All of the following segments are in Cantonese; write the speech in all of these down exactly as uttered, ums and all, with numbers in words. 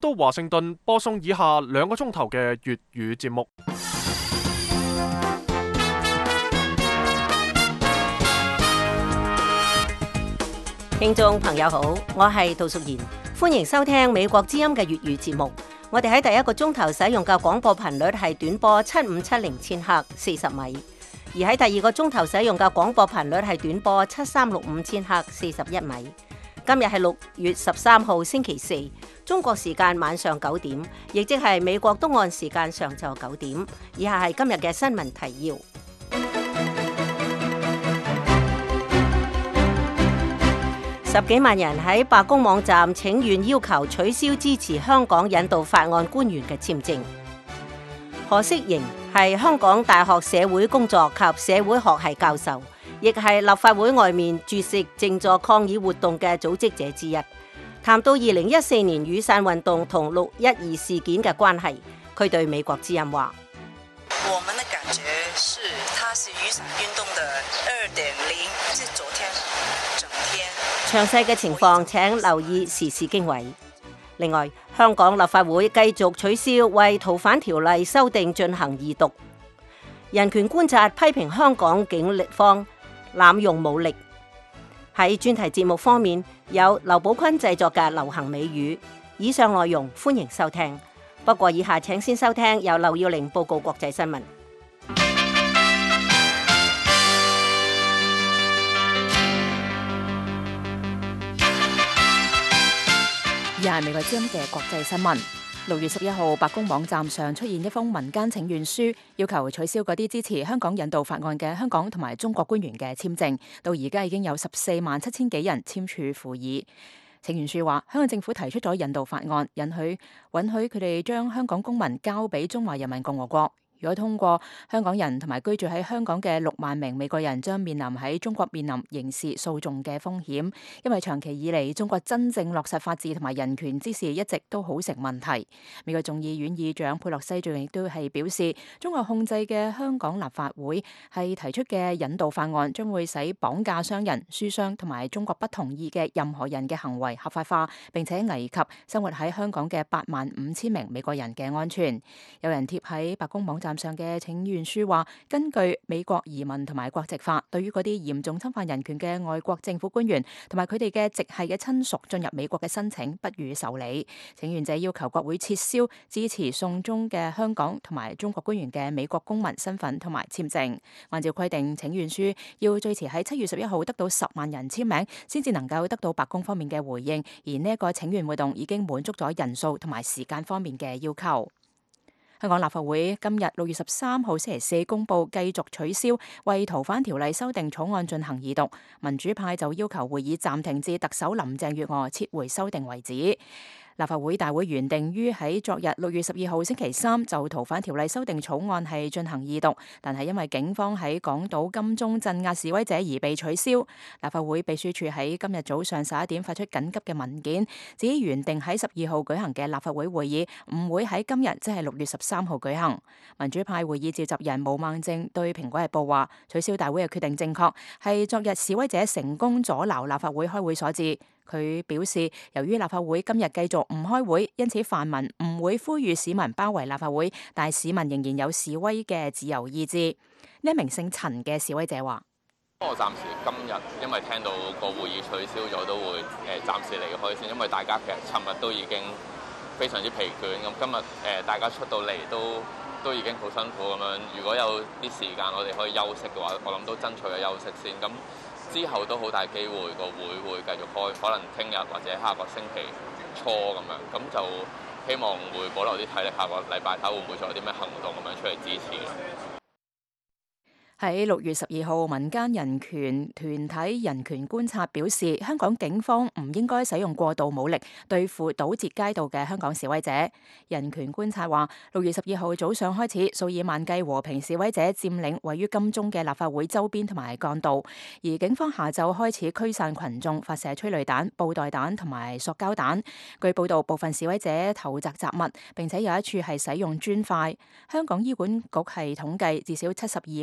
都華盛頓播送以下兩個鐘頭嘅粵語節目。 聽眾朋友好，我係杜淑賢，歡迎收聽美國之音嘅粵語節目。我哋喺第一個鐘頭使用嘅廣播頻率係短波七五七零千赫四十米，而喺第二個鐘頭使用嘅廣播頻率係短波七三六五千赫四十一米。今日係六月十三號星期四，中國時間晚上九點，亦即係美國東岸時間上晝九點。以下係今日嘅新聞提要。十幾萬人喺白宮網站請願要求取消支持香港引渡法案官員嘅簽證。何式凝係香港大學社會工作及社會學系教授，亦係立法會外面絕食靜坐抗議活動嘅組織者之一。談到二零一四年雨傘運動同六一二事件嘅關係，佢對美國之音話： 我們的感覺是，它是雨傘運動的二點零，即昨天整天。 詳細嘅情況請留意時事經緯。另外，香港立法會繼續取消為逃犯條例修訂進行二讀。人權觀察批評香港警力方濫用武力。喺專題節目方面，有劉寶坤製作嘅流行美語。以上內容歡迎收聽。不過以下請先收聽由劉耀玲報告國際新聞。 以下係美國之音嘅國際新聞。六月十一號，白宮網站上出現一封民間請願書，要求取消嗰啲支持香港引渡法案嘅香港同埋中國官員嘅簽證。到而家已經有十四萬七千幾人簽署附議。請願書話，香港政府提出咗引渡法案，允許允許佢哋將香港公民交俾中華人民共和國。如果通過，香港人同埋居住喺香港嘅六萬名美國人將面臨喺中國面臨刑事訴訟嘅風險，因為長期以嚟中國真正落實法治同埋人權之事一直都好成問題。美國眾議院議長佩洛西最近亦都係表示，中國控制嘅香港立法會係提出嘅引渡法案將會使綁架商人、書商同埋中國不同意嘅任何人嘅行為合法化，並且危及生活喺香港嘅八萬五千名美國人嘅安全。有人貼喺白宮網站上嘅請願書話，根據美國移民同埋國籍法，對於嗰啲嚴重侵犯人權嘅外國政府官員同埋佢哋嘅直系嘅親屬進入美國嘅申請不予受理。請願者要求國會撤銷支持送中嘅香港同埋中國官員嘅美國公民身份同埋簽證。按照規定，請願書要最遲喺七月十一號得到十萬人簽名，先至能夠得到白宮方面嘅回應。而呢一個請願活動已經滿足咗人數同埋時間方面嘅要求。香港立法會今日六月十三號星期四公佈繼續取消為逃犯條例修訂草案進行二讀，民主派就要求會議暫停至特首林鄭月娥撤回修訂為止。立法會大會原定於喺昨日六月十二號星期三就逃犯條例修訂草案係進行二讀，但係因為警方喺港島金鐘鎮壓示威者而被取消。立法會秘書處喺今日早上十一點發出緊急嘅文件，指原定喺十二號舉行嘅立法會會議唔會喺今日即係六月十三號舉行。民主派會議召集人毛孟靜對蘋果日報話，取消大會嘅決定正確，係昨日示威者成功阻撓立法會開會所致。佢表示，由於立法會今日繼續唔開會，因此泛民唔會呼籲市民包圍立法會，但係市民仍然有示威嘅自由意志。呢一名姓陳嘅示威者話： 我暫時今日因為聽到個會議取消咗，都會誒暫時離開先，因為大家其實尋日都已經非常之疲倦，咁今日誒大家出到嚟都都已經好辛苦咁樣。如果有啲時間我哋可以休息嘅話，我諗都爭取嘅休息先。咁之後都好大機會個會會繼續開，可能聽日或者下個星期初咁樣，咁就希望會保留啲體力，下個禮拜睇會唔會再有啲咩行動咁樣出嚟支持。 喺六月十二號，民間人權團體人權觀察表示，香港警方唔應該使用過度武力對付堵截街道嘅香港示威者。人權觀察話，六月十二號早上開始，數以萬計和平示威者佔領位於金鐘嘅立法會周邊同埋幹道，而警方下晝開始驅散群眾，發射催淚彈、布袋彈同埋塑膠彈。據報道，部分示威者投擲雜物，並且有一處係使用磚塊。香港醫管局係統計至少七十二名示威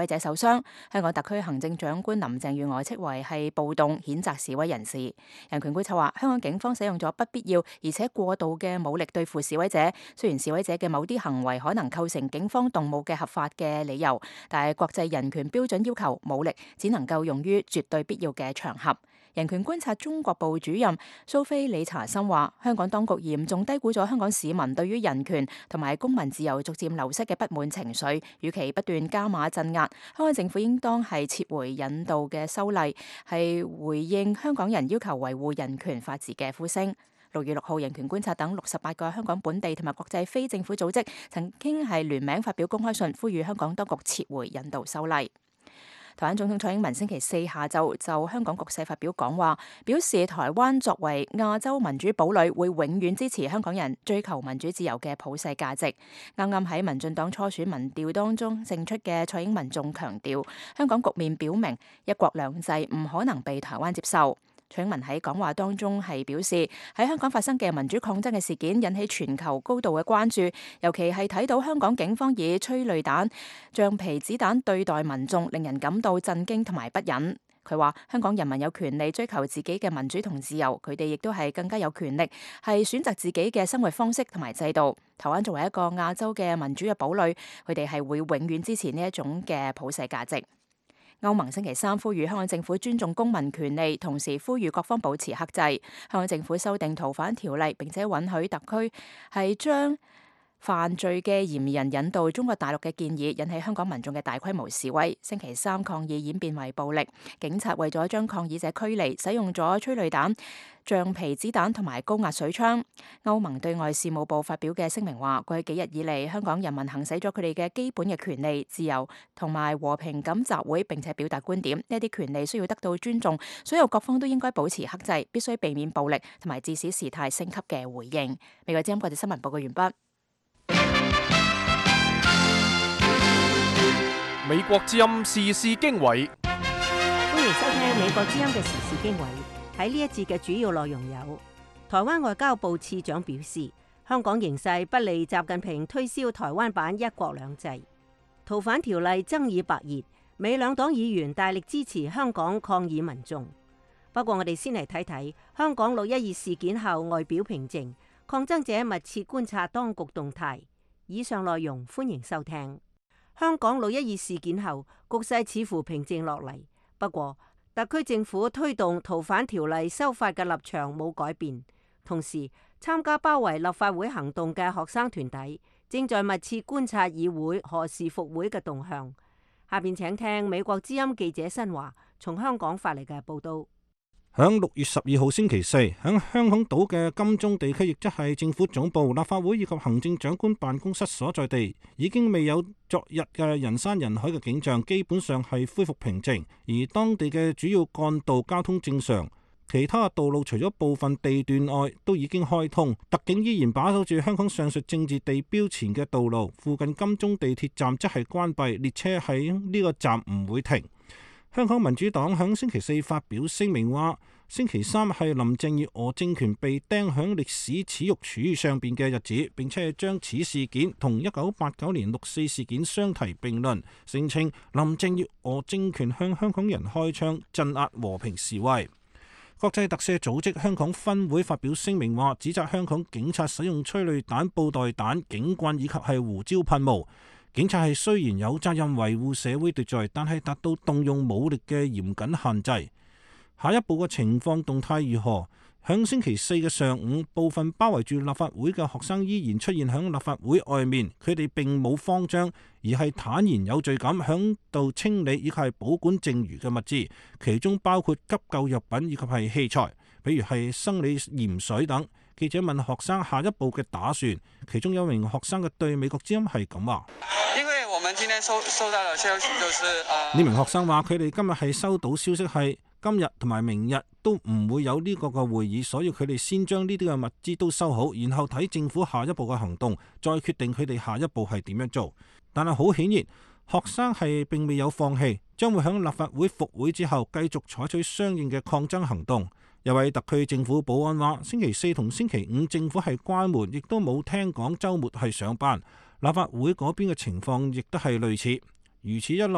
威者受傷。香港特區行政長官林鄭月娥斥為係暴動，譴責示威人士。人權觀察話，香港警方使用咗不必要而且過度嘅武力對付示威者。雖然示威者嘅某啲行為可能構成警方動武嘅合法嘅理由，但係國際人權標準要求武力只能夠用於絕對必要嘅場合。人權觀察中國部主任蘇菲理查森話，香港當局嚴重低估咗香港市民對於人權同埋公民自由逐漸流失嘅不滿情緒，與其不斷加碼鎮壓，香港政府應當係撤回引渡嘅修例，係回應香港人要求維護人權法治嘅呼聲。六月六號，人權觀察等六十八個香港本地同埋國際非政府組織曾經係聯名發表公開信，呼籲香港當局撤回引渡修例。台灣總統蔡英文星期四下晝就香港局勢發表講話，表示台灣作為亞洲民主堡壘，會永遠支持香港人追求民主自由嘅普世價值。啱啱喺民進黨初選民調當中勝出嘅蔡英文仲強調，香港局面表明一國兩制唔可能被台灣接受。蔡英文喺講話當中係表示，喺香港發生嘅民主抗爭嘅事件引起全球高度嘅關注，尤其係睇到香港警方以催淚彈、橡皮子彈對待民眾，令人感到震驚同埋不忍。佢話香港人民有權利追求自己嘅民主同自由，佢哋亦都係更加有權力係選擇自己嘅生活方式同埋制度。台灣作為一個亞洲嘅民主嘅堡壘，佢哋係會永遠支持呢一種嘅普世價值。歐盟星期三呼籲香港政府尊重公民權利，同時呼籲各方保持克制。香港政府修訂逃犯條例，並且允許特區係將犯罪嘅嫌疑人引渡中國大陸嘅建議，引起香港民眾嘅大規模示威。星期三抗議演變為暴力，警察為咗將抗議者驅離，使用咗催淚彈、橡皮子彈同埋高壓水槍。歐盟對外事務部發表嘅聲明話，過去幾日以嚟，香港人民行使咗佢哋嘅基本嘅權利、自由同埋和平咁集會並且表達觀點，呢啲權利需要得到尊重，所有各方都應該保持克制，必須避免暴力同埋致使事態升級嘅回應。美國之音國際新聞報告完畢。 美國之音時事經緯， 歡迎收聽美國之音嘅時事經緯。喺呢一節嘅主要內容有：台灣外交部次長表示，香港形勢不利習近平推銷台灣版一國兩制；逃犯條例爭議白熱，美兩黨議員大力支持香港抗議民眾。不過我哋先嚟睇睇香港六一二事件後外表平靜，抗爭者密切觀察當局動態。以上內容歡迎收聽。香港六一二事件後，局勢似乎平靜落嚟。不過，特區政府推動逃犯條例修法嘅立場冇改變。同時，參加包圍立法會行動嘅學生團體正在密切觀察議會何時復會嘅動向。下邊請聽美國之音記者新華從香港發嚟嘅報道。 響六月十二號星期四，響香港島嘅金鐘地區，亦即係政府總部、立法會以及行政長官辦公室所在地，已經未有昨日嘅人山人海嘅景象，基本上係恢復平靜。而當地嘅主要幹道交通正常，其他道路除咗部分地段外，都已經開通。特警依然把守住香港上述政治地標前嘅道路，附近金鐘地鐵站則係關閉，列車喺呢個站唔會停。香港民主黨響星期四發表聲明話，星期三係林鄭月娥政權被釘響歷史恥辱柱上邊嘅日子，並且將此事件同一九八九年六四事件相提並論，聲稱林鄭月娥政權向香港人開槍鎮壓和平示威。國際特赦組織香港分會發表聲明話，指責香港警察使用催淚彈、布袋彈、警棍以及係胡椒噴霧。警察係雖然有責任維護社會秩序，但係達到動用武力嘅嚴謹限制。下一步嘅情況動態如何？響星期四嘅上午，部分包圍住立法會嘅學生依然出現響立法會外面，佢哋並冇慌張，而係坦然有序咁響度清理以及係保管剩餘嘅物資，其中包括急救藥品以及係器材，比如係生理鹽水等。記者問學生下一步嘅打算，其中有名學生嘅對美國之音係咁話： 因為我們今天收收到嘅消息就是， 呢名學生話佢哋今日係收到消息係今日同埋明日都唔會有呢個嘅會議，所以佢哋先將呢啲嘅物資都收好，然後睇政府下一步嘅行動，再決定佢哋下一步係點樣做。但係好顯然，學生係並未有放棄，將會喺立法會復會之後繼續採取相應嘅抗爭行動。有位特區政府保安話，星期四同星期五政府係關門，亦都冇聽講週末係上班。立法會嗰邊嘅情況亦都係類似。如此一來，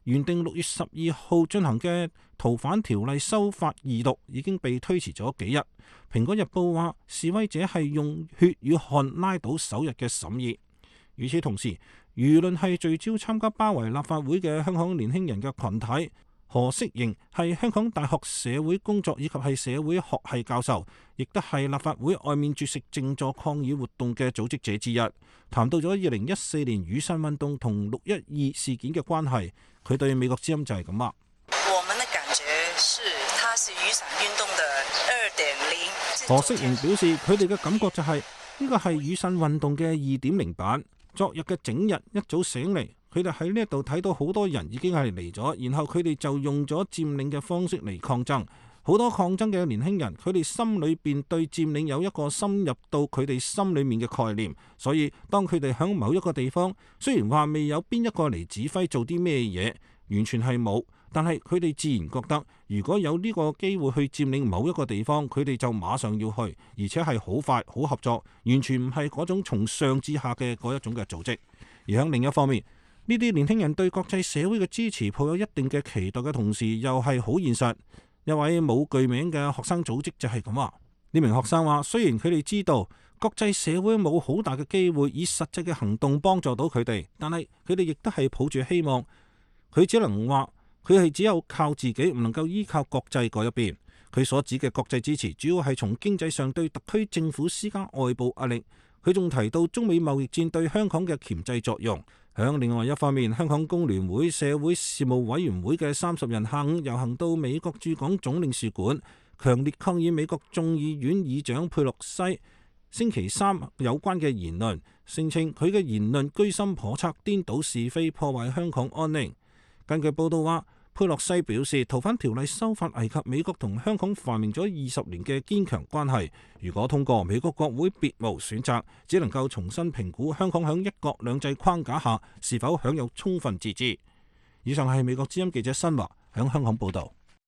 原定六月十二號進行嘅逃犯條例修法二讀已經被推遲咗幾日。蘋果日報話，示威者係用血與汗拉倒首日嘅審議。與此同時，輿論係聚焦參加包圍立法會嘅香港年輕人嘅群體。何式凝係香港大學社會工作以及係社會學系教授，亦都係立法會外面絕食靜坐抗議活動嘅組織者之一。談到咗二零一四年雨傘運動同六一二事件嘅關係，佢對美國之音就係咁話： 我們的感覺是，它是雨傘運動的二點零。 何式凝表示，佢哋嘅感覺就係呢個係雨傘運動嘅二點零版。昨日嘅整日一早醒嚟，佢哋喺呢一度睇到好多人已經係嚟咗，然後佢哋就用咗佔領嘅方式嚟抗爭。好多抗爭嘅年輕人，佢哋心裏邊對佔領有一個深入到佢哋心裏面嘅概念，所以當佢哋響某一個地方，雖然話未有邊一個嚟指揮做啲咩嘢，完全係冇，但係佢哋自然覺得，如果有呢個機會去佔領某一個地方，佢哋就馬上要去，而且係好快好合作，完全唔係嗰種從上至下嘅嗰一種嘅組織。而喺另一方面，呢啲年輕人對國際社會嘅支持抱有一定嘅期待嘅同時，又係好現實。一位冇具名嘅學生組織就係咁話，呢名學生話，雖然佢哋知道國際社會冇好大嘅機會以實際嘅行動幫助到佢哋，但係佢哋亦都係抱住希望。佢只能話佢係只有靠自己，唔能夠依靠國際嗰一邊。佢所指嘅國際支持主要係從經濟上對特區政府施加外部壓力。佢仲提到中美貿易戰對香港嘅鉗制作用。響另外一方面，香港工聯會社會事務委員會嘅三十人下午遊行到美國駐港總領事館，強烈抗議美國眾議院議長佩洛西星期三有關嘅言論，聲稱佢嘅言論居心叵測、顛倒是非、破壞香港安寧。根據報道話，佩洛西表示，逃犯條例修法危及美國同香港繁榮咗二十年嘅堅強關係。如果通過，美國國會別無選擇，只能夠重新評估香港響一國兩制框架下是否享有充分自治。以上係美國之音記者新華響香港報道。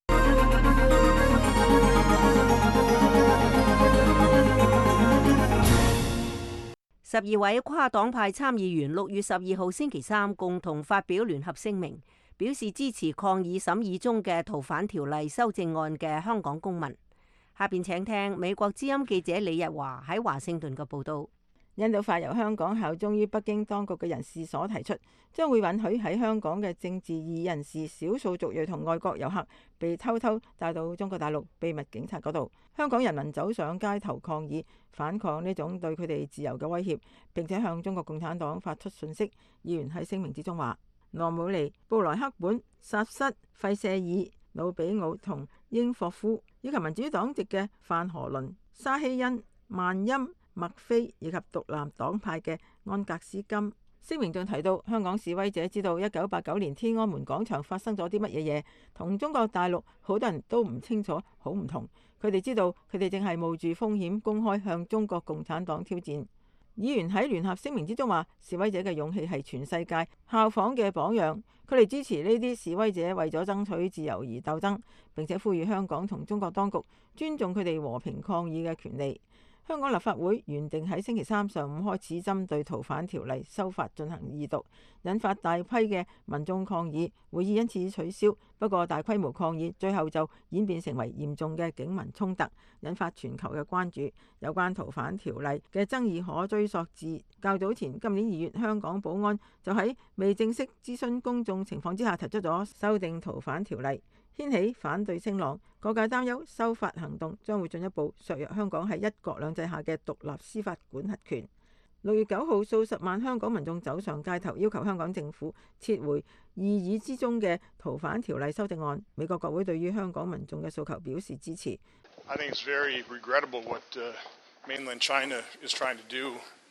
十二位跨黨派參議員六月十二號星期三共同發表聯合聲明，表示支持抗議審議中嘅逃犯條例修正案嘅香港公民。下邊請聽美國之音記者李日華喺華盛頓嘅報道。 印度法由香港效忠於北京當局嘅人士所提出，將會允許喺香港嘅政治異人士、少數族裔同外國遊客被偷偷帶到中國大陸秘密警察嗰度。香港人民走上街頭抗議，反抗呢種對佢哋自由嘅威脅，並且向中國共產黨發出訊息。議員喺聲明之中話，羅姆尼、布萊克本、薩瑟、費舍爾、魯比奧同英霍夫，以及民主黨籍嘅范荷倫、沙希恩、曼欽、麥菲以及獨立黨派嘅安格斯金。聲明仲提到，香港示威者知道一九八九年天安門廣場發生咗啲乜嘢嘢，同中國大陸好多人都唔清楚，好唔同。佢哋知道佢哋正係冒住風險公開向中國共產黨挑戰。議員喺聯合聲明之中話，示威者嘅勇氣係全世界效仿嘅榜樣。佢哋支持呢啲示威者為咗爭取自由而鬥爭，並且呼籲香港同中國當局尊重佢哋和平抗議嘅權利。香港立法會原定喺星期三上午開始針對逃犯條例修法進行二讀，引發大批嘅民眾抗議，會議因此取消。不過大規模抗議最後就演變成為嚴重嘅警民衝突，引發全球嘅關注。有關逃犯條例嘅爭議可追溯至較早前今年二月，香港保安就喺未正式諮詢公眾情況之下提出咗修訂逃犯條例，掀起反對聲浪。各界擔憂修法行動將會進一步削弱香港喺一國兩制下嘅獨立司法管轄權。六月九號，數十萬香港民眾走上街頭，要求香港政府撤回議議之中嘅逃犯條例修正案。美國國會對於香港民眾嘅訴求表示支持。 I think it's very regrettable what uh, mainland China is trying to do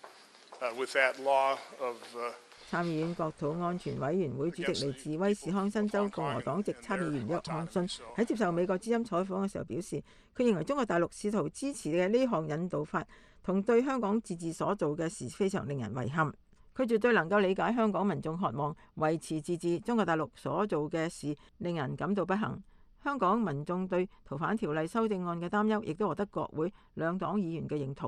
uh, with that law of uh 參議院國土安全委員會主席嚟自威斯康辛州共和黨籍參議員約翰遜喺接受美國之音採訪嘅時候表示，佢認為中國大陸試圖支持嘅呢項引渡法同對香港自治所做嘅事非常令人遺憾。佢絕對能夠理解香港民眾渴望維持自治，中國大陸所做嘅事令人感到不幸。香港民眾對逃犯條例修正案嘅擔憂亦都獲得國會兩黨議員嘅認同。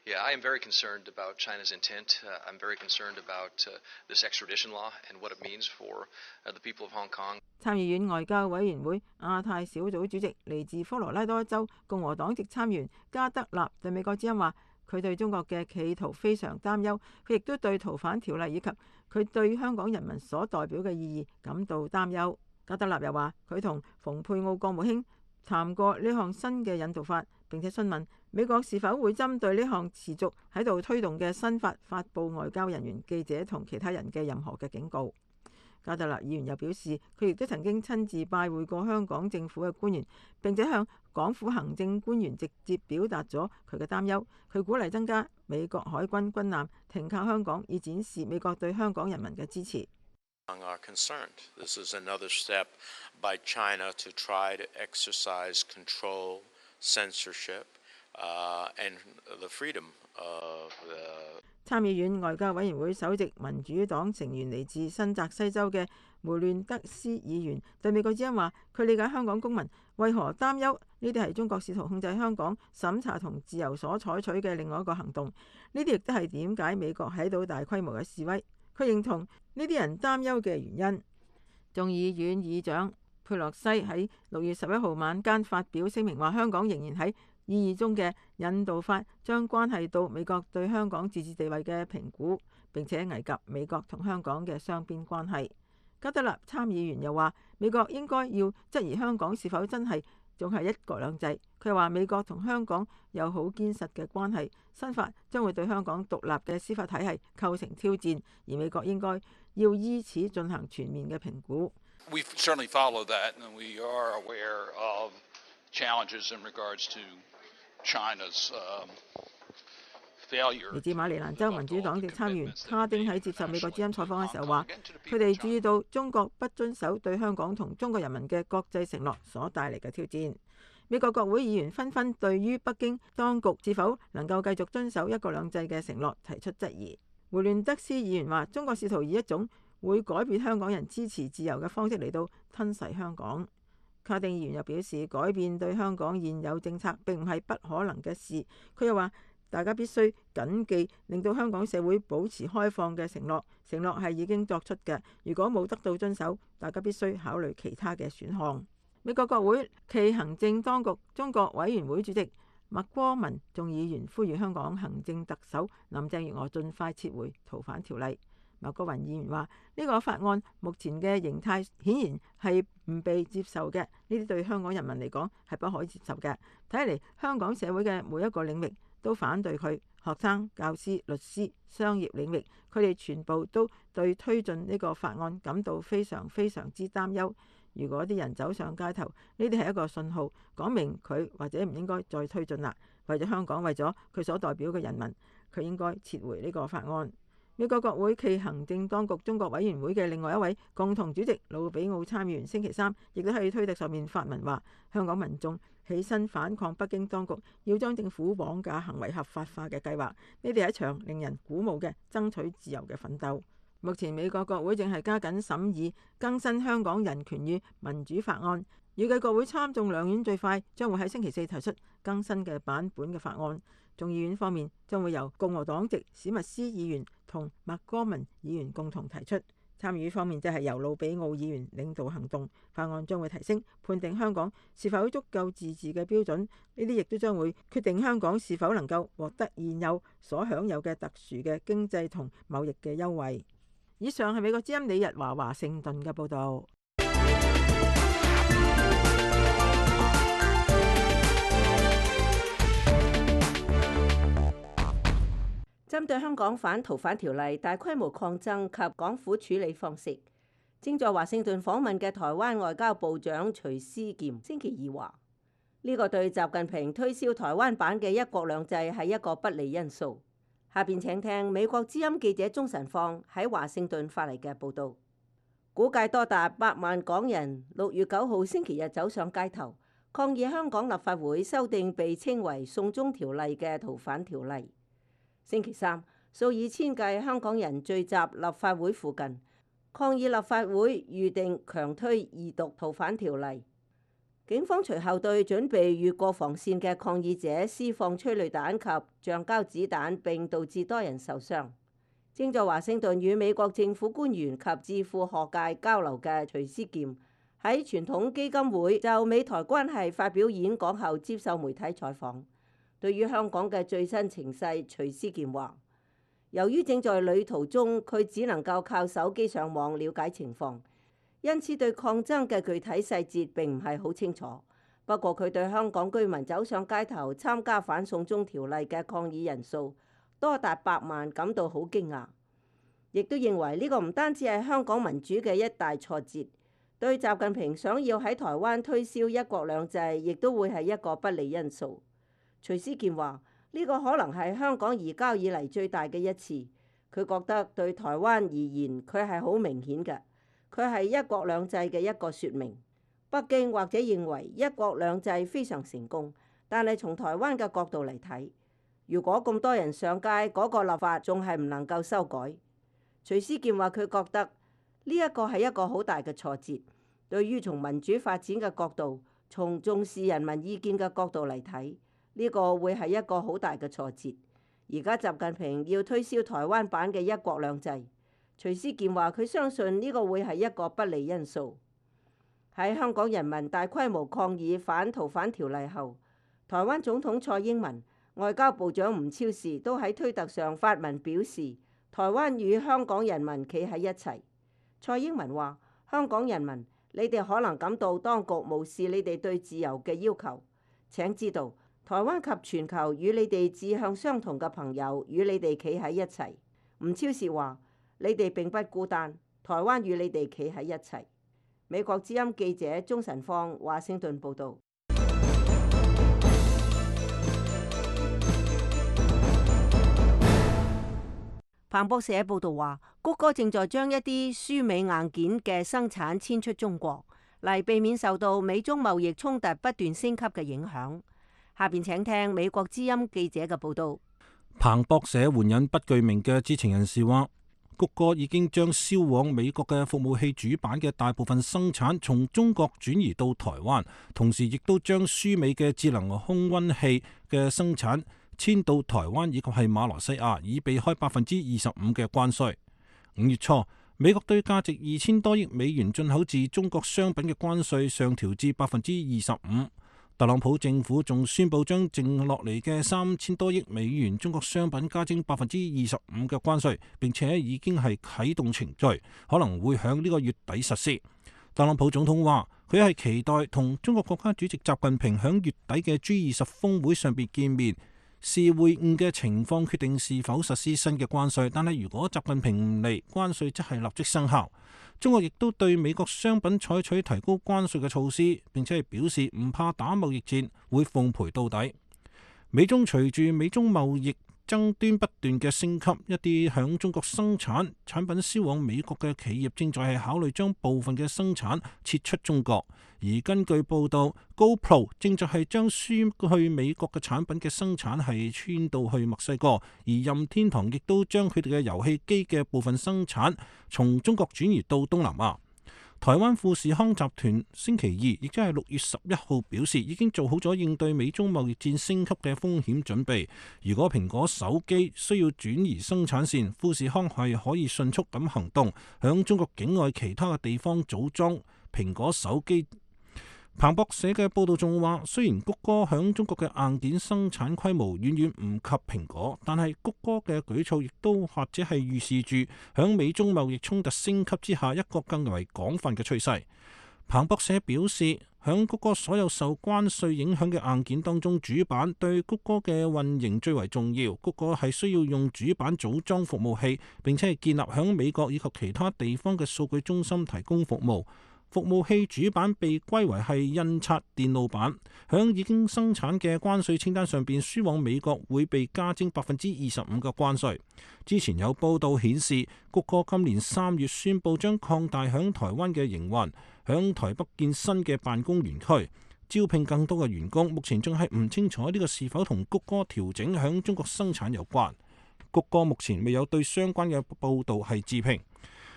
Yeah, I am very concerned about China's intent. Uh, I'm very concerned about uh, this extradition law and what it means for uh, the people of Hong Kong. 參議院外交委員會亞太小組主席嚟自科羅拉多州共和黨籍參議員加德納對美國之音話：佢對中國嘅企圖非常擔憂，佢亦都對逃犯條例以及佢對香港人民所代表嘅意義感到擔憂。加德納又話：佢同蓬佩奧國務卿談過呢項新嘅引渡法，並且詢問美國是否會針對呢項持續喺度推動嘅新法發布外交人員、記者同其他人嘅任何嘅警告。加德納議員又表示，佢亦都曾經親自拜會過香港政府嘅官員，並且向港府行政官員直接表達咗佢嘅擔憂。佢鼓勵增加美國海軍軍艦停靠香港，以展示美國對香港人民嘅支持。 Are concerned. This is another step by China to try to exercise control, censorship, uh, and the freedom of the. 參議院外交委員會首席民主黨成員嚟自新澤西州嘅梅亂德斯議員對美國之音話：佢理解香港公民為何擔憂，呢啲係中國試圖控制香港審查同自由所採取嘅另外一個行動。呢啲亦都係點解美國喺度大規模嘅示威。佢認同呢啲人擔憂嘅原因。眾議院議長佩洛西喺六月十一號晚間發表聲明話：香港仍然喺議議中嘅引渡法將關係到美國對香港自治地位嘅評估，並且危及美國同香港嘅雙邊關係。加德納參議員又話：美國應該要質疑香港是否真係仲係一國兩制。佢話美國同香港有好堅實嘅關係，新法將會對香港獨立嘅司法體系構成挑戰，而美國應該要依此進行全面嘅評估。 We certainly follow that, and we are aware of challenges in regards to China's failure. 嚟自馬里蘭州民主黨籍參議員卡丁喺接受美國之音採訪嘅時候話：佢哋注意到中國不遵守對香港同中國人民嘅國際承諾所帶嚟嘅挑戰。美國國會議員紛紛對於北京當局是否能夠繼續遵守一國兩制嘅承諾提出質疑。梅亂德斯議員話：中國試圖以一種會改變香港人支持自由嘅方式嚟到吞噬香港。卡丁議員又表示，改變對香港現有政策並唔係不可能嘅事。佢又話：大家必須謹記，令到香港社會保持開放嘅承諾，承諾係已經作出嘅。如果冇得到遵守，大家必須考慮其他嘅選項。美國國會暨行政當局中國委員會主席麥戈文眾議員呼籲香港行政特首林鄭月娥盡快撤回逃犯條例。麥戈文議員話：呢個法案目前嘅形態顯然係唔被接受嘅，呢啲對香港人民嚟講係不可接受嘅。睇嚟香港社會嘅每一個領域都反對佢，學生、教師、律師、商業領域，佢哋全部都對推進呢個法案感到非常非常之擔憂。如果啲人走上街頭，呢啲係一個信號，講明佢或者唔應該再推進啦。為咗香港，為咗佢所代表嘅人民，佢應該撤回呢個法案。美國國會暨行政當局中國委員會嘅另外一位共同主席魯比奧參議員星期三亦都喺推特上面發文話：香港民眾起身反抗北京當局要將政府綁架行為合法化嘅計劃，呢啲係一場令人鼓舞嘅爭取自由嘅奮鬥。目前美國國會正係加緊審議更新香港人權與民主法案，預計國會參眾兩院最快將會喺星期四提出更新嘅版本嘅法案。眾議院方面將會由共和黨籍史密斯議員同麥戈文議員共同提出，參議院方面就係由魯比奧議員領導行動。法案將會提升判定香港是否足夠自治嘅標準，呢啲亦都將會決定香港是否能夠獲得現有所享有嘅特殊嘅經濟同貿易嘅優惠。以上係美國之音李日華華盛頓嘅報導。 針對香港反逃犯條例大規模抗爭及港府處理方式，正在華盛頓訪問嘅台灣外交部長徐思儉星期二話：呢個對習近平推銷台灣版嘅一國兩制係一個不利因素。下邊請聽美國之音記者鍾晨放喺華盛頓發嚟嘅報導。估計多達百萬港人六月九號星期日走上街頭，抗議香港立法會修訂被稱為送中條例嘅逃犯條例。星期三，數以千計香港人聚集立法會附近，抗議立法會預定強推二讀逃犯條例。 警方隨後對準備越過防線嘅抗議者施放催淚彈及橡膠子彈，並導致多人受傷。正在華盛頓與美國政府官員及智庫學界交流嘅徐思健喺傳統基金會就美台關係發表演講後接受媒體採訪。對於香港嘅最新情勢，徐思健話：由於正在旅途中，佢只能夠靠手機上網了解情況，因此對抗爭嘅具體細節並唔係好清楚。不過佢對香港居民走上街頭參加反送中條例嘅抗議人數多達百萬感到好驚訝，亦都認為呢個唔單止係香港民主嘅一大挫折，對習近平想要喺台灣推銷一國兩制，亦都會係一個不利因素。徐思健話：呢個可能係香港移交以嚟最大嘅一次。佢覺得對台灣而言，佢係好明顯嘅，佢係一國兩制嘅一個説明。北京或者認為一國兩制非常成功，但係從台灣嘅角度嚟睇，如果咁多人上街，嗰個立法仲係唔能夠修改。徐思健話：佢覺得呢一個係一個好大嘅挫折。對於從民主發展嘅角度，從重視人民意見嘅角度嚟睇，呢個會係一個好大嘅挫折。而家習近平要推銷台灣版嘅一國兩制，徐思健話佢相信呢個會係一個不利因素。喺香港人民大規模抗議反逃犯條例後，台灣總統蔡英文、外交部長吳釗燮都喺推特上發文表示，台灣與香港人民企喺一齊。蔡英文話：香港人民，你哋可能感到當局無視你哋對自由嘅要求，請知道，台灣及全球與你哋志向相同嘅朋友與你哋企喺一齊。吳釗燮話：你哋並不孤單，台灣與你哋企喺一齊。美國之音記者鍾晨芳華盛頓報導。彭博社報導話，谷歌正在將一啲輸美硬件嘅生產遷出中國，嚟避免受到美中貿易衝突不斷升級嘅影響。下邊請聽美國之音記者嘅報導。 彭博社援引不具名嘅知情人士話，谷歌已經將銷往美國嘅服務器主板嘅大部分生產從中國轉移到台灣，同時亦都將輸美嘅智能控溫器嘅生產遷到台灣以及係馬來西亞，以避開百分之二十五嘅關稅。五月初，美國對價值二千多億美元進口自中國商品嘅關稅上調至百分之二十五。特朗普政府仲宣布將剩落嚟嘅三千多億美元中國商品加徵百分之二十五嘅關稅，並且已經係啟動程序，可能會響呢個月底實施。特朗普總統話，佢係期待同中國國家主席習近平響月底嘅 G 二十峰會上邊見面，視會晤嘅情況決定是否實施新嘅關稅。但係如果習近平唔嚟，關稅則係立即生效。中國亦都對美國商品採取提高關稅嘅措施，並且係表示唔怕打貿易戰，會奉陪到底。美中隨住美中貿易爭端不斷嘅升級，一啲響中國生產產品銷往美國嘅企業正在係考慮將部分嘅生產撤出中國。而根據報道， GoPro 正在係將輸去美國嘅產品嘅生產係遷到去墨西哥，而任天堂亦都將佢哋嘅遊戲機嘅部分生產從中國轉移到東南亞。台灣富士康集團星期二，亦即係六月十一號表示，已經做好咗應對美中貿易戰升級嘅風險準備。如果蘋果手機需要轉移生產線，富士康係可以迅速咁行動，響中國境外其他嘅地方組裝蘋果手機。彭博社嘅報道仲話，雖然谷歌響中國嘅硬件生產規模遠遠唔及蘋果，但係谷歌嘅舉措亦都或者係預示住響美中貿易衝突升級之下一個更為廣泛嘅趨勢。彭博社表示，響谷歌所有受關稅影響嘅硬件當中，主板對谷歌嘅運營最為重要。谷歌係需要用主板組裝服務器，並且係建立響美國以及其他地方嘅數據中心提供服務。服務器主板被歸為係印刷電路板，響已經生產嘅關稅清單上邊，輸往美國會被加徵百分之二十五嘅關稅。之前有報道顯示，谷歌今年三月宣布將擴大響台灣嘅營運，響台北建新嘅辦公園區，招聘更多嘅員工。目前仲係唔清楚呢個是否同谷歌調整響中國生產有關。谷歌目前未有對相關嘅報道係置評。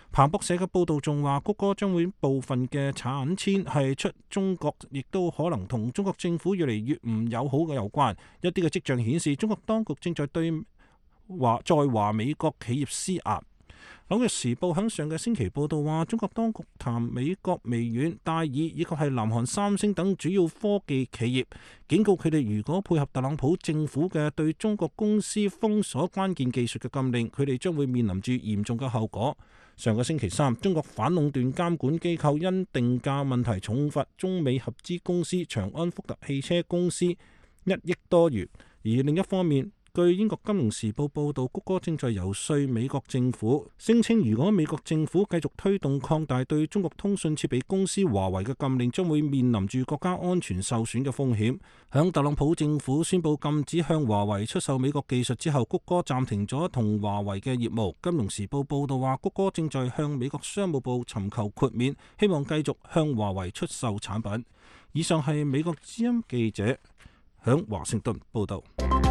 彭博社嘅報導仲話，谷歌將會部分嘅產遷係出中國，亦都可能同中國政府越嚟越唔友好嘅有關。一啲嘅跡象顯示，中國當局正在對華在華美國企業施壓。紐約時報喺上個星期報導話，中國當局談美國微軟、戴爾以及係南韓三星等主要科技企業，警告佢哋如果配合特朗普政府嘅對中國公司封鎖關鍵技術嘅禁令，佢哋將會面臨住嚴重嘅後果。上個星期三，中國反壟斷監管機構因定價問題重罰中美合資公司長安福特汽車公司一億多元。而另一方面，據英國金融時報報導，谷歌正在遊說美國政府，聲稱如果美國政府繼續推動擴大對中國通訊設備公司華為嘅禁令，將會面臨住國家安全受損嘅風險。響特朗普政府宣布禁止向華為出售美國技術之後，谷歌暫停咗同華為嘅業務。金融時報報導話，谷歌正在向美國商務部尋求豁免，希望繼續向華為出售產品。以上係美國之音記者響華盛頓報導。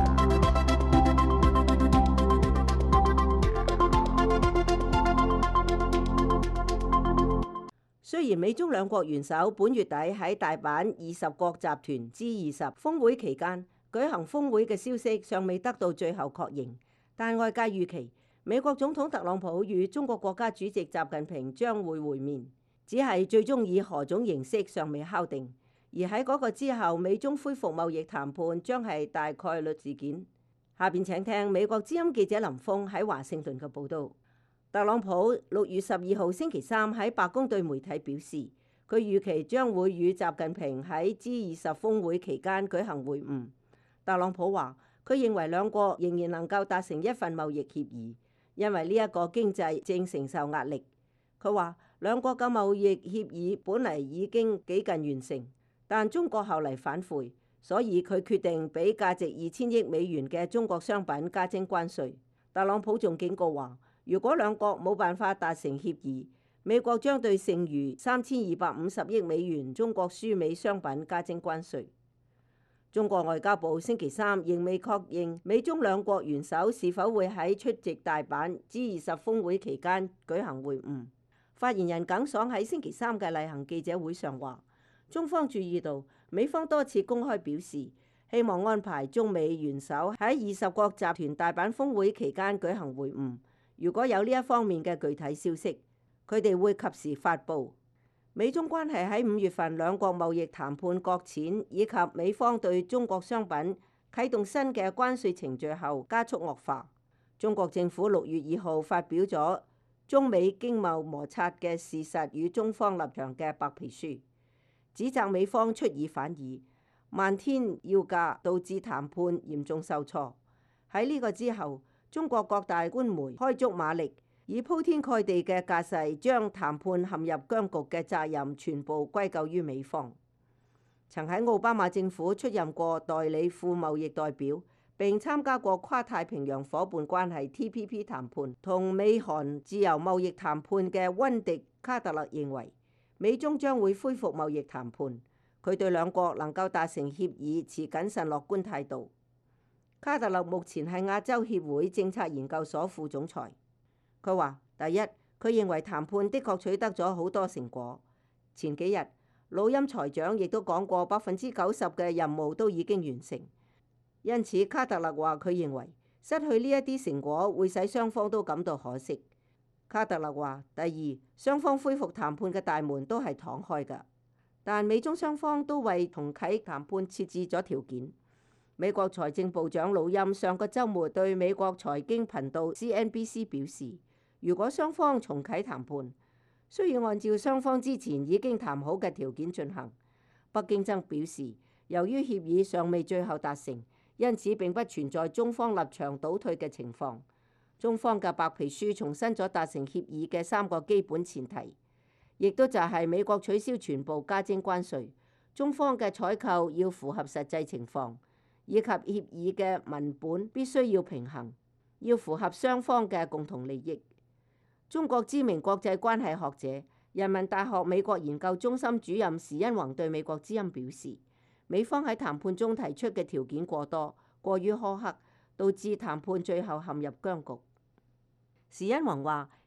雖然美中兩國元首本月底喺大阪二十國集團 G 二十峰會期間舉行峰會嘅消息尚未得到最後確認，但外界預期美國總統特朗普與中國國家主席習近平將會會面，只係最終以何種形式尚未敲定。而喺嗰個之後，美中恢復貿易談判將係大概率事件。下邊請聽美國之音記者林峰喺華盛頓嘅報導。特朗普六月十二號星期三喺白宮對媒體表示，佢預期將會與習近平喺 G 二十峰會期間舉行會晤。特朗普話，佢認為兩國仍然能夠達成一份貿易協議，因為呢一個經濟正承受壓力。佢話兩國嘅貿易協議本嚟已經幾近完成，但中國後嚟反悔，所以佢決定俾價值二千億美元嘅中國商品加徵關稅。特朗普仲警告話，如果兩國冇辦法達成協議，美國將對剩餘三千二百五十億美元中國輸美商品加徵關稅。中國外交部星期三仍未確認美中兩國元首是否會喺出席大阪 G 二十峰會期間舉行會晤。發言人耿爽喺星期三嘅例行記者會上話，中方注意到美方多次公開表示，希望安排中美元首喺二十國集團大阪峰會期間舉行會晤。如果有呢一方面嘅具體消息，佢哋會及時發布。美中關係喺五月份兩國貿易談判擱淺，以及美方對中國商品啟動新嘅關稅程序後加速惡化。中國政府六月二號發表咗中美經貿摩擦嘅事實與中方立場嘅白皮書，指責美方出爾反爾，漫天要價，導致談判嚴重受挫。喺呢個之後，中國各大官媒開足馬力，以鋪天蓋地嘅架勢，將談判陷入僵局嘅責任全部歸咎於美方。曾喺奧巴馬政府出任過代理副貿易代表，並參加過跨太平洋夥伴關係 T P P 談判同美韓自由貿易談判嘅溫迪卡特勒認為，美中將會恢復貿易談判。佢對兩國能夠達成協議持謹慎樂觀態度。卡特勒目前係亞洲協會政策研究所副總裁。佢話：第一，佢認為談判的確取得咗好多成果。前幾日，老欽財長亦都講過，百分之九十嘅任務都已經完成。因此，卡特勒話佢認為失去呢一啲成果會使雙方都感到可惜。卡特勒話：第二，雙方恢復談判嘅大門都係敞開㗎，但美中雙方都為重啟談判設置咗條件。美國財政部長魯欽上個週末對美國財經頻道 C N B C 表示，如果雙方重啟談判，需要按照雙方之前已經談好嘅條件進行。北京則表示，由於協議尚未最後達成，因此並不存在中方立場倒退嘅情況。中方嘅白皮書重申咗達成協議嘅三個基本前提，亦都就係美國取消全部加徵關稅，中方嘅採購要符合實際情況，以及協議嘅文本必須要平衡，要符合雙方嘅共同利益。中國知名國際關係學者、人民大學美國研究中心主任時殷弘對美國之音表示，美方喺談判中提出嘅條件過多、過於苛刻，導致談判最後陷入僵局。時殷弘話：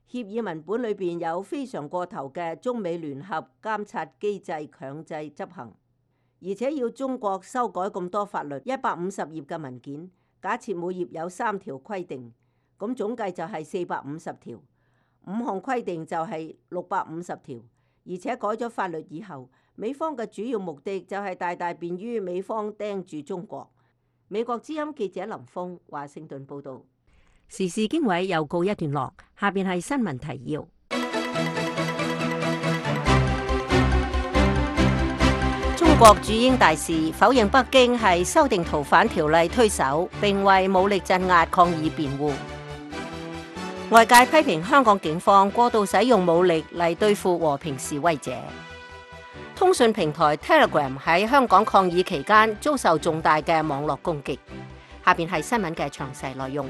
協議文本裏邊有非常過頭嘅中美聯合監察機制強制執行，而且要中國修改咁多法律，一百五十頁嘅文件，假設每頁有三條規定，咁總計就係四百五十條，五項規定就係六百五十條，而且改咗法律以後，美方嘅主要目的就係大大便於美方盯住中國。美國之音記者林峰華盛頓報道。時事經緯又告一段落，下邊係新聞提要。中國駐英大使否認北京係修訂逃犯條例推手，並為武力鎮壓抗議辯護。外界批評香港警方過度使用武力嚟對付和平示威者。通訊平台 Telegram 喺香港抗議期間遭受重大嘅網絡攻擊。下邊係新聞嘅詳細內容。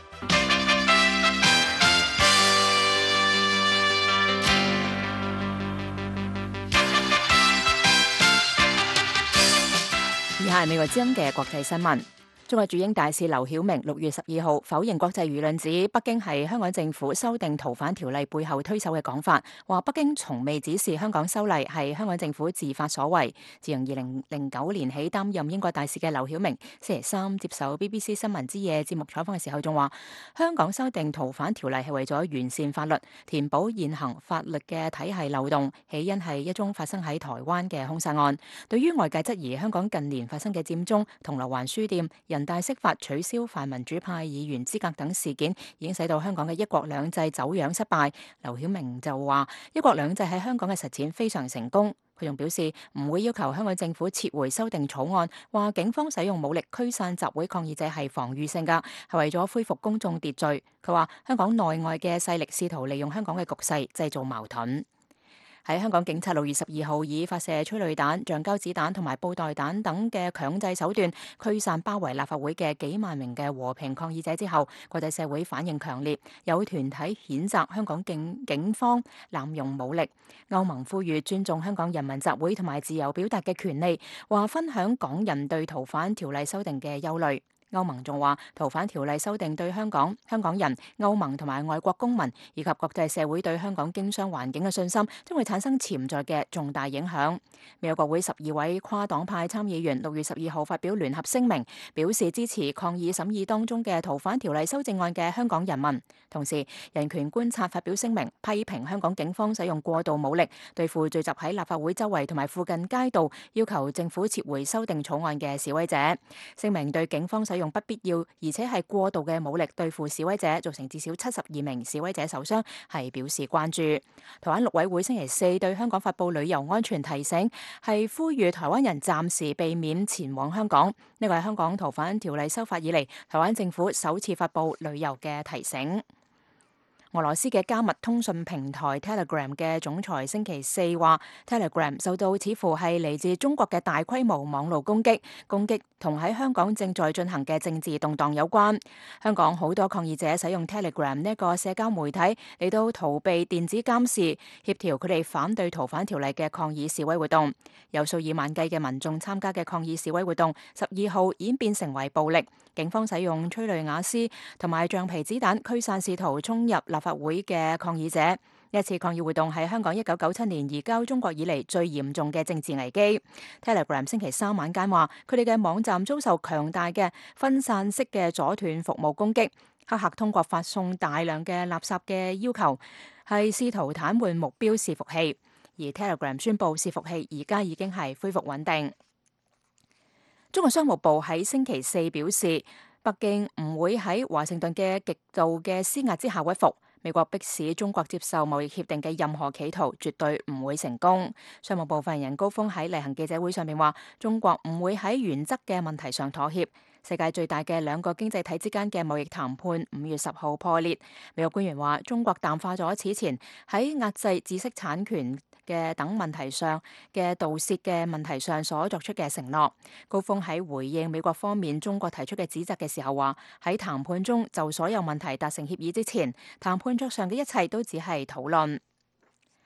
以下係美國之音嘅國際新聞。中國駐英大使劉曉明六月十二號否認國際輿論指北京係香港政府修訂逃犯條例背後推手嘅講法，話北京從未指示香港修例係香港政府自發所為。自從二零零九年起擔任英國大使嘅劉曉明，星期三接受 B B C 新聞之夜節目採訪嘅時候，仲話香港修訂逃犯條例係為咗完善法律，填補現行法律嘅體系漏洞，起因係一宗發生喺台灣嘅兇殺案。對於外界質疑香港近年發生嘅佔中、銅鑼灣書店、人大釋法取消泛民主派議員資格等事件，已經使到香港嘅一國兩制走樣失敗。劉曉明就話一國兩制喺香港嘅實踐非常成功。佢仲表示唔會要求香港政府撤回修訂草案，話警方使用武力驅散集會抗議者係防禦性㗎，係為咗恢復公眾秩序。佢話香港內外嘅勢力試圖利用香港嘅局勢製造矛盾。喺香港，警察六月十二號以發射催淚彈、橡膠子彈同埋布袋彈等嘅強制手段驅散包圍立法會嘅幾萬名嘅和平抗議者之後，國際社會反應強烈，有團體譴責香港警警方濫用武力。歐盟呼籲尊重香港人民集會同埋自由表達嘅權利，話分享港人對逃犯條例修訂嘅憂慮。歐盟仲話逃犯條例修訂對香港、香港人、歐盟同埋外國公民以及國際社會對香港經商環境嘅信心，將會產生潛在嘅重大影響。美國國會十二位跨黨派參議員六月十二號發表聯合聲明，表示支持抗議審議當中嘅逃犯條例修正案嘅香港人民。同時，人權觀察發表聲明，批評香港警方使用過度武力對付聚集喺立法會周圍同埋附近街道，要求政府撤回修訂草案嘅示威者。聲明對警方使用不必要而且係過度嘅武力對付示威者，造成至少七十二名示威者受傷，係表示關注。台灣陸委會星期四對香港發布旅遊安全提醒，係呼籲台灣人暫時避免前往香港。呢個係香港逃犯條例修法以嚟，台灣政府首次發布旅遊嘅提醒。俄羅斯嘅加密通訊平台 Telegram 嘅總裁星期四話 ，Telegram 受到似乎係嚟自中國嘅大規模網絡攻擊，攻擊同喺香港正在進行嘅政治動盪有關。香港好多抗議者使用 Telegram 呢個社交媒體嚟到逃避電子監視，協調佢哋反對逃犯條例嘅抗議示威活動。有數以萬計嘅民眾參加嘅抗議示威活動，十二號演變成為暴力，警方使用催淚瓦斯同埋橡皮子彈驅散試圖衝入立法會嘅抗議者。呢一次抗議活動係香港一九九七年移交中國以嚟最嚴重嘅政治危機。Telegram 星期三晚間話，佢哋嘅網站遭受強大嘅分散式嘅阻斷服務攻擊，黑客通過發送大量嘅垃圾嘅要求，係試圖癱瘓目標伺服器。而 Telegram 宣布伺服器而家已經係恢復穩定。中國商務部喺星期四表示，北京唔會喺華盛頓嘅極度嘅施壓之下屈服。美國迫使中國接受貿易協定嘅任何企圖絕對唔會成功。商務部發言人高峰喺例行記者會上面話，中國唔會喺原則嘅問題上妥協。世界最大嘅兩個經濟體之間嘅貿易談判五月十號破裂。美國官員話，中國淡化咗此前喺壓制知識產權嘅等問題上嘅盜竊嘅問題上所作出嘅承諾。高峰喺回應美國方面中國提出嘅指責嘅時候話，喺談判中就所有問題達成協議之前，談判桌上嘅一切都只係討論。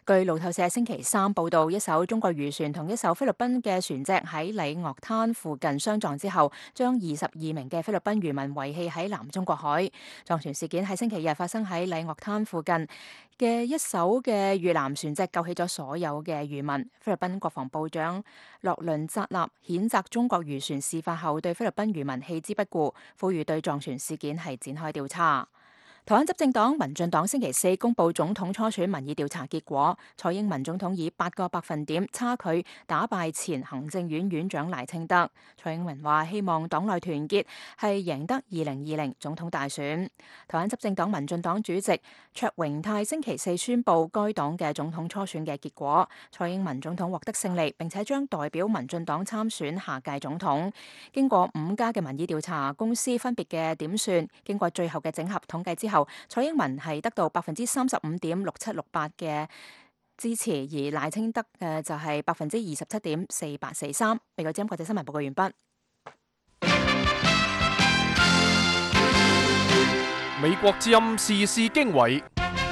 據路透社星期三報導，一艘中國漁船同一艘菲律賓嘅船隻喺禮樂灘附近相撞之後，將二十二名嘅菲律賓漁民遺棄喺南中國海。撞船事件喺星期日發生喺禮樂灘附近嘅一艘嘅越南船隻，救起咗所有嘅漁民。菲律賓國防部長洛倫扎納譴責中國漁船事發後對菲律賓漁民棄之不顧，呼籲對撞船事件係展開調查。台灣執政黨民進黨星期四公布總統初選民意調查結果，蔡英文總統以八個百分點差距打敗前行政院院長賴清德。蔡英文話希望黨內團結係贏得二零二零總統大選。台灣執政黨民進黨主席卓榮泰星期四宣布該黨嘅總統初選嘅結果，蔡英文總統獲得勝利，並且將代表民進黨參選下屆總統。經過五家嘅民意調查公司分別嘅點算，經過最後嘅整合統計之後，蔡英文係得到百分之三十五點六七六八嘅支持，而賴清德嘅就係百分之二十七點四八四三。美國之音國際新聞報告完畢。 美國之音時事經緯，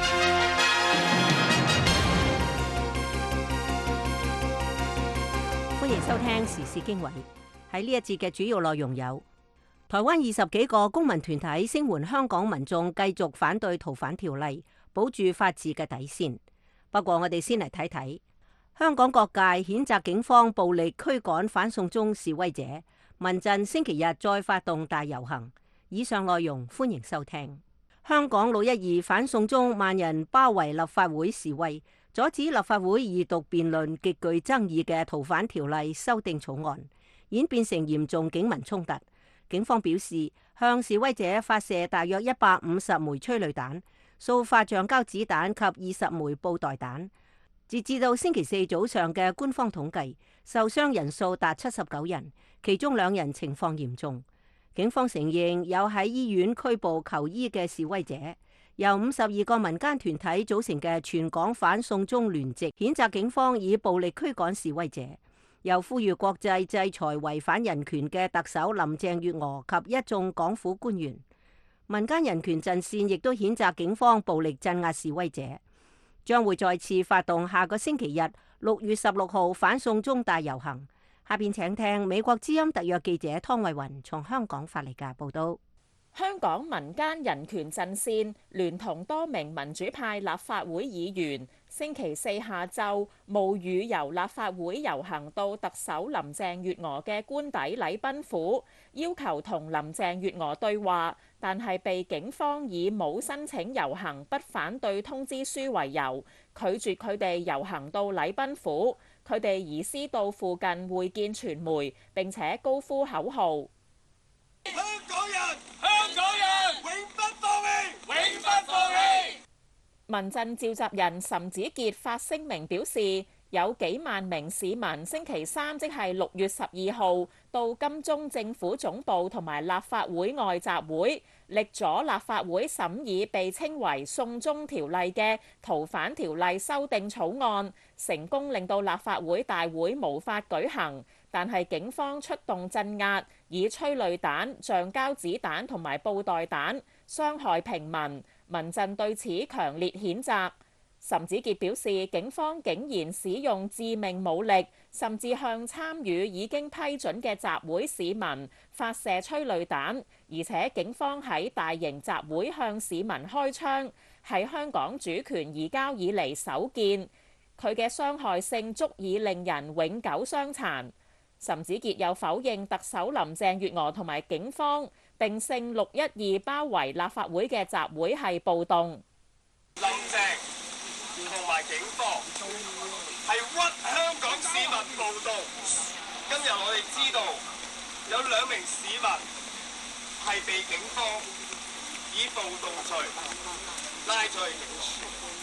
歡迎收聽時事經緯。喺呢一節嘅主要內容有：台灣二十幾個公民團體聲援香港民眾繼續反對逃犯條例，保住法治嘅底線。不過我哋先嚟睇睇香港各界譴責警方暴力驅趕反送中示威者，民陣星期日再發動大遊行。以上內容歡迎收聽。香港六一二反送中萬人包圍立法會示威，阻止立法會二讀辯論極具爭議嘅逃犯條例修訂草案，演變成嚴重警民衝突。警方表示，向示威者發射大約一百五十枚催淚彈、數發橡膠子彈及二十枚布袋彈。截至到星期四早上嘅官方統計，受傷人數達七十九人，其中兩人情況嚴重。警方承認有喺醫院拘捕求醫嘅示威者。由五十二個民間團體組成嘅全港反送中聯席譴責警方以暴力驅趕示威者，又呼籲國際制裁違反人權嘅特首林鄭月娥及一眾港府官員。民間人權陣線亦都譴責警方暴力鎮壓示威者，將會再次發動下個星期日六月十六號反送中大遊行。下邊請聽美國之音特約記者湯慧雲從香港發嚟嘅報道。 香港民間人權陣線聯同多名民主派立法會議員，星期四下晝冒雨由立法會遊行到特首林鄭月娥嘅官邸禮賓府，要求同林鄭月娥對話，但係被警方以冇申請遊行不反對通知書為由，拒絕佢哋遊行到禮賓府。佢哋移師到附近會見傳媒，並且高呼口號：香港人，香港人，永不放棄，永不放棄。民陣召集人岑子傑發聲明表示，有幾萬名市民星期三即係六月十二號到金鐘政府總部同埋立法會外集會，力阻立法會審議被稱為送中條例嘅逃犯條例修訂草案，成功令到立法會大會無法舉行。但係警方出動鎮壓，以催淚彈、橡膠子彈同埋布袋彈傷害平民。民陣對此強烈譴責。岑子傑表示，警方竟然使用致命武力，甚至向參與已經批准嘅集會市民發射催淚彈，而且警方喺大型集會向市民開槍，係香港主權移交以嚟首見。佢嘅傷害性足以令人永久傷殘。岑子傑又否認特首林鄭月娥同埋警方定性六一二包圍立法會嘅集會係暴動。 林鄭同埋警方係屈香港市民暴動。今日我哋知道有兩名市民係被警方以暴動罪拉出去警署。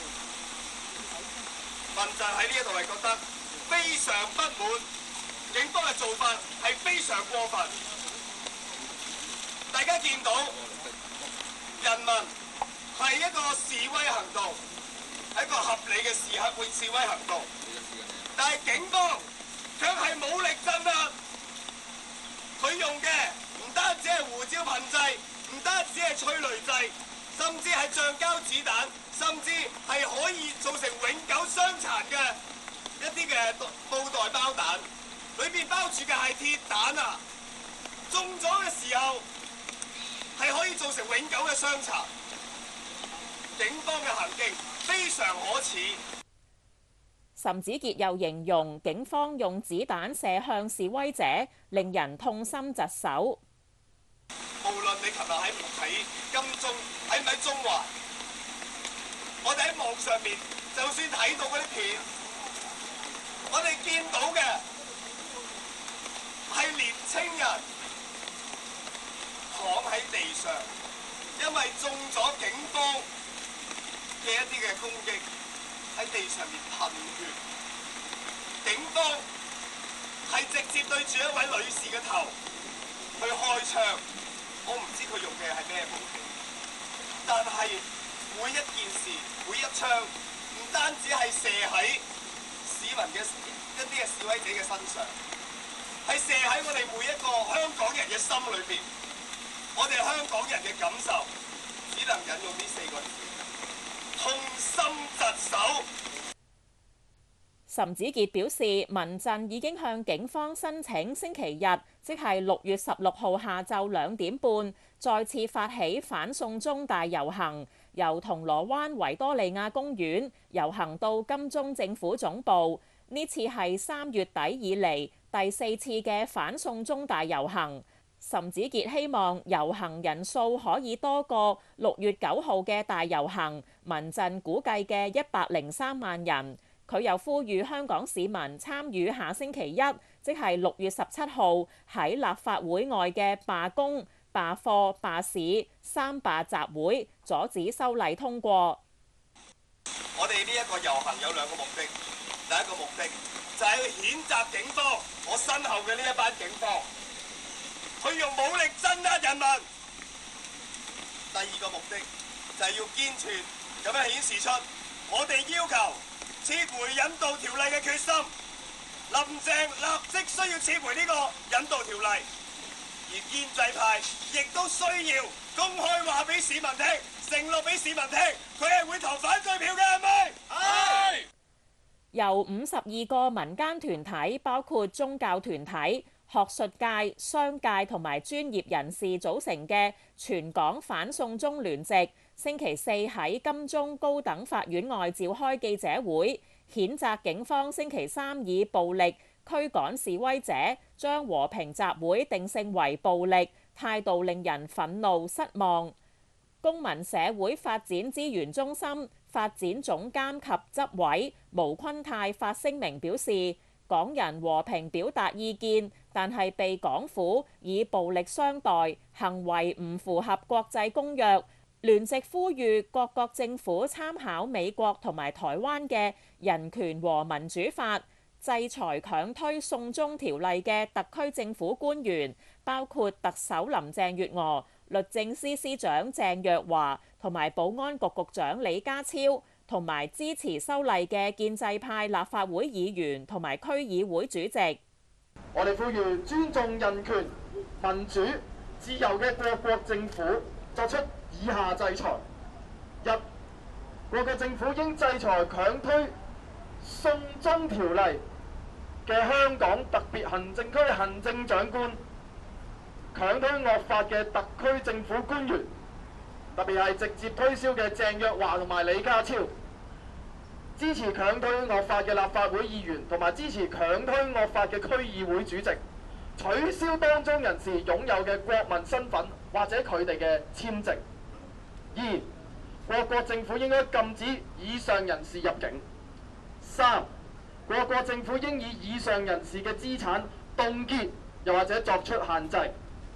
民陣喺呢一度係覺得非常不滿。警方嘅做法係非常過分，大家見到人民係一個示威行動，係一個合理嘅時刻會示威行動，但係警方卻係武力鎮壓，佢用嘅唔單止係胡椒噴劑，唔單止係催淚劑， 甚至係橡膠子彈，甚至係可以造成永久傷殘嘅一啲嘅布袋包彈，裏邊包住嘅係鐵彈啊！中咗嘅時候係可以造成永久嘅傷殘。警方嘅行徑非常可恥。 岑子傑又形容警方用子彈射向示威者，令人痛心疾首。 無論你琴日喺喺金鐘，喺唔喺中環，我哋喺網上面就算睇到嗰啲片，我哋見到嘅係年青人躺喺地上，因為中咗警方嘅一啲嘅攻擊，喺地上面噴血。警方係直接對住一位女士嘅頭去開槍，我唔知佢用嘅係咩武器，但係每一件事、每一槍，唔單止係射喺市民嘅一啲嘅示威者嘅身上，係射喺我哋每一個香港人嘅心裏邊。我哋香港人嘅感受，只能引用呢四個字：痛心疾首。 岑子傑表示，民陣已經向警方申請星期日，即係六月十六號下晝兩點半，再次發起反送中大遊行，由銅鑼灣維多利亞公園遊行到金鐘政府總部。呢次係三月底以嚟第四次嘅反送中大遊行。岑子傑希望遊行人數可以多過六月九號嘅大遊行，民陣估計嘅一百零三萬人。佢又呼籲香港市民參與下星期一，即係六月十七號喺立法會外嘅罷工、罷課、罷市三罷集會，阻止修例通過。 我哋呢一個遊行有兩個目的，第一個目的就係去譴責警方，我身後嘅呢一班警方，去用武力鎮壓人民。第二個目的就係要堅決咁樣顯示出我哋要求撤回引渡條例嘅決心，林鄭立即需要撤回呢個引渡條例，而建制派亦都需要公開話俾市民聽，承諾俾市民聽，佢係會投反對票嘅，係咪？係。 由五十二個民間團體，包括宗教團體、學術界、商界同埋專業人士組成嘅全港反送中聯席，星期四喺金鐘高等法院外召開記者會，譴責警方星期三以暴力驅趕示威者，將和平集會定性為暴力，態度令人憤怒失望。公民社會發展資源中心發展總監及執委毛坤泰發聲明表示，港人和平表達意見，但係被港府以暴力相待，行為唔符合國際公約。聯席呼籲各國政府參考美國同埋台灣嘅人權和民主法，制裁強推送中條例嘅特區政府官員，包括特首林鄭月娥、律政司司長鄭若驊同埋保安局局長李家超，同埋支持修例嘅建制派立法會議員同埋區議會主席。 我哋呼籲尊重人權、民主、自由嘅各國政府作出以下制裁：一、各國政府應制裁強推送中條例嘅香港特別行政區行政長官、強推惡法嘅特區政府官員，特別係直接推銷嘅鄭若驊同埋李家超，支持強推惡法嘅立法會議員同埋支持強推惡法嘅區議會主席，取消當中人士擁有嘅國民身份或者佢哋嘅簽證。二、各國政府應該禁止以上人士入境。三、各國政府應以以上人士嘅資產凍結，又或者作出限制。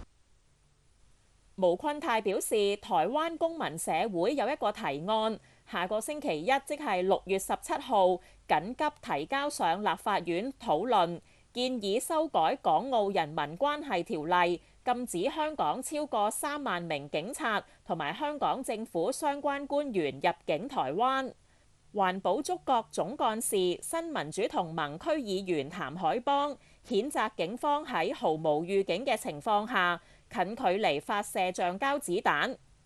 毛坤泰表示，台灣公民社會有一個提案，下個星期一即係六月十七號緊急提交上立法院討論，建議修改港澳人民關係條例，禁止香港超過三萬名警察同埋香港政府相關官員入境台灣。環保觸覺總幹事、新民主同盟區議員譚海邦譴責警方喺毫無預警嘅情況下近距離發射橡膠子彈。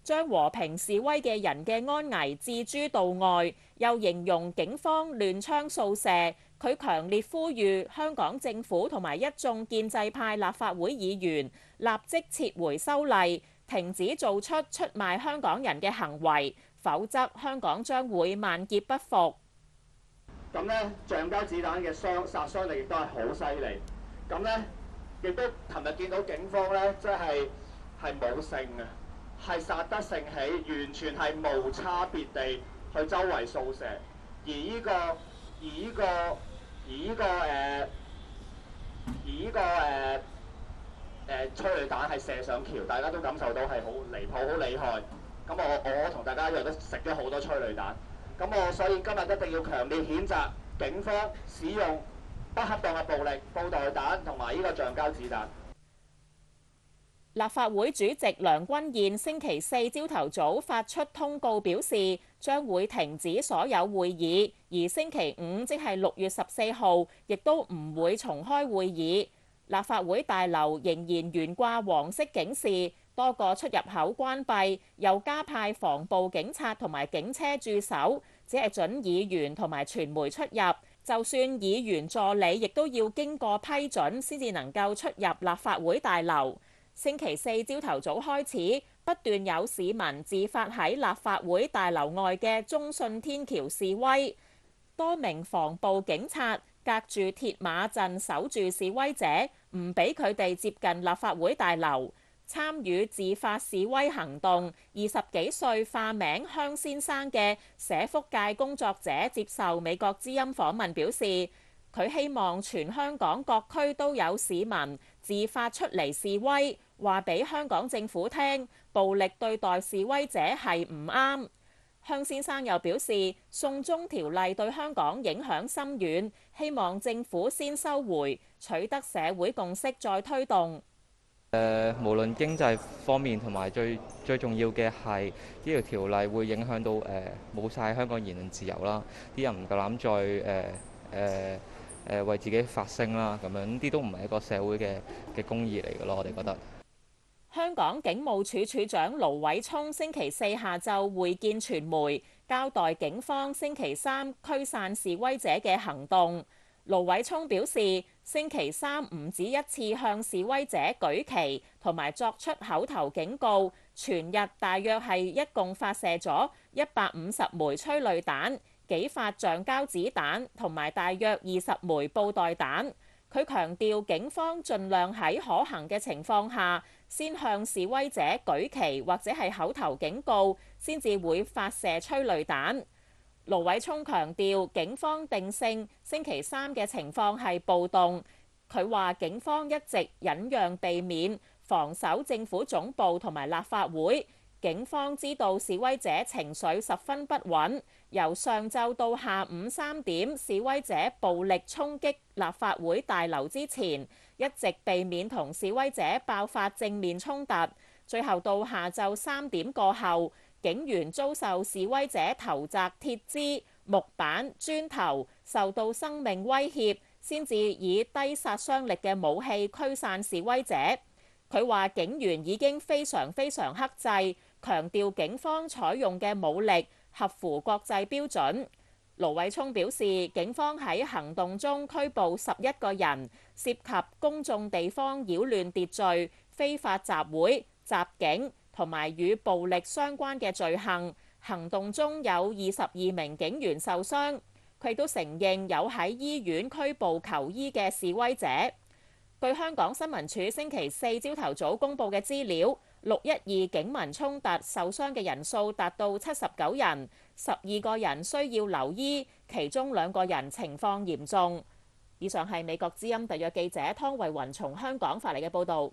將和平示威嘅人嘅安危置諸度外，又形容警方亂槍掃射。佢強烈呼籲香港政府同埋一眾建制派立法會議員立即撤回修例，停止做出出賣香港人嘅行為，否則香港將會萬劫不復。 咁呢，橡膠子彈嘅傷殺傷力亦都係好犀利。咁呢，亦都琴日見到警方呢，即係係冇性嘅，係殺得盛起，完全係無差別地去周圍掃射。而呢個而呢個而呢個誒而呢個誒誒催淚彈係射上橋，大家都感受到係好離譜、好厲害。咁我我同大家一樣都食咗好多催淚彈。咁我所以今日一定要強烈譴責警方使用不恰當嘅暴力、布袋彈同埋呢個橡膠子彈。 立法會主席梁君彥星期四朝頭早發出通告，表示將會停止所有會議，而星期五即係六月十四號，亦都唔會重開會議。立法會大樓仍然懸掛黃色警示，多個出入口關閉，又加派防暴警察同埋警車駐守，只係准議員同埋傳媒出入。就算議員助理，亦都要經過批准先至能夠出入立法會大樓。星期四朝頭早開始，不斷有市民自發喺立法會大樓外嘅中信天橋示威，多名防暴警察隔住鐵馬陣守住示威者，唔俾佢哋接近立法會大樓。參與自發示威行動二十幾歲化名香先生嘅社福界工作者接受美國之音訪問表示，佢希望全香港各區都有市民自發出嚟示威，話俾香港政府聽，暴力對待示威者係唔啱。香先生又表示，送中條例對香港影響深遠，希望政府先收回，取得社會共識再推動。 誒、呃，無論經濟方面同埋最最重要嘅係呢條條例會影響到誒冇晒香港言論自由啦，啲人唔夠膽再誒誒誒為自己發聲啦，咁樣呢啲都唔係一個社會嘅嘅公義嚟嘅咯，我哋覺得。 香港警務處處長盧偉聰星期四下晝會見傳媒，交代警方星期三驅散示威者嘅行動。盧偉聰表示，星期三唔止一次向示威者舉旗同埋作出口頭警告，全日大約係一共發射咗一百五十枚催淚彈、幾發橡膠子彈同埋大約二十枚布袋彈。佢強調，警方盡量喺可行嘅情況下，先向示威者舉旗或者係口頭警告，先至會發射催淚彈。盧偉聰強調，警方定性星期三嘅情況係暴動。佢話警方一直忍讓避免，防守政府總部同埋立法會。警方知道示威者情緒十分不穩，由上晝到下午三點，示威者暴力衝擊立法會大樓之前，一直避免同示威者爆發正面衝突。最後到下晝三點過後，警員遭受示威者投擲鐵枝、木板、磚頭，受到生命威脅，先至以低殺傷力嘅武器驅散示威者。佢話警員已經非常非常克制，強調警方採用嘅武力合乎國際標準。盧偉聰表示，警方喺行動中拘捕十一個人，涉及公眾地方擾亂秩序、非法集會、襲警同埋與暴力相關嘅罪行。行動中有二十二名警員受傷。佢都承認有喺醫院拘捕求醫嘅示威者。據香港新聞處星期四朝頭早公佈嘅資料，六一二警民衝突受傷嘅人數達到七十九人，十二個人需要留醫，其中兩個人情況嚴重。以上係美國之音特約記者湯慧雲從香港發嚟嘅報導。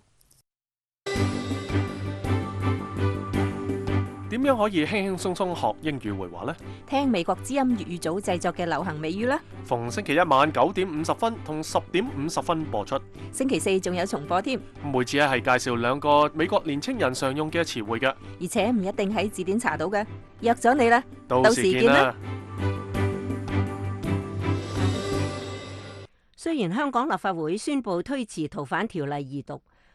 點樣可以輕輕鬆鬆學英語會話呢？ 聽美國之音粵語組製作嘅流行美語啦！ 逢星期一晚九點五十分同十點五十分播出。 星期四仲有重播添。 每次咧係介紹兩個美國年青人常用嘅詞彙嘅， 而且唔一定喺字典查到嘅。約咗你啦， 到時見啦！ 雖然香港立法會宣布推遲逃犯條例二讀，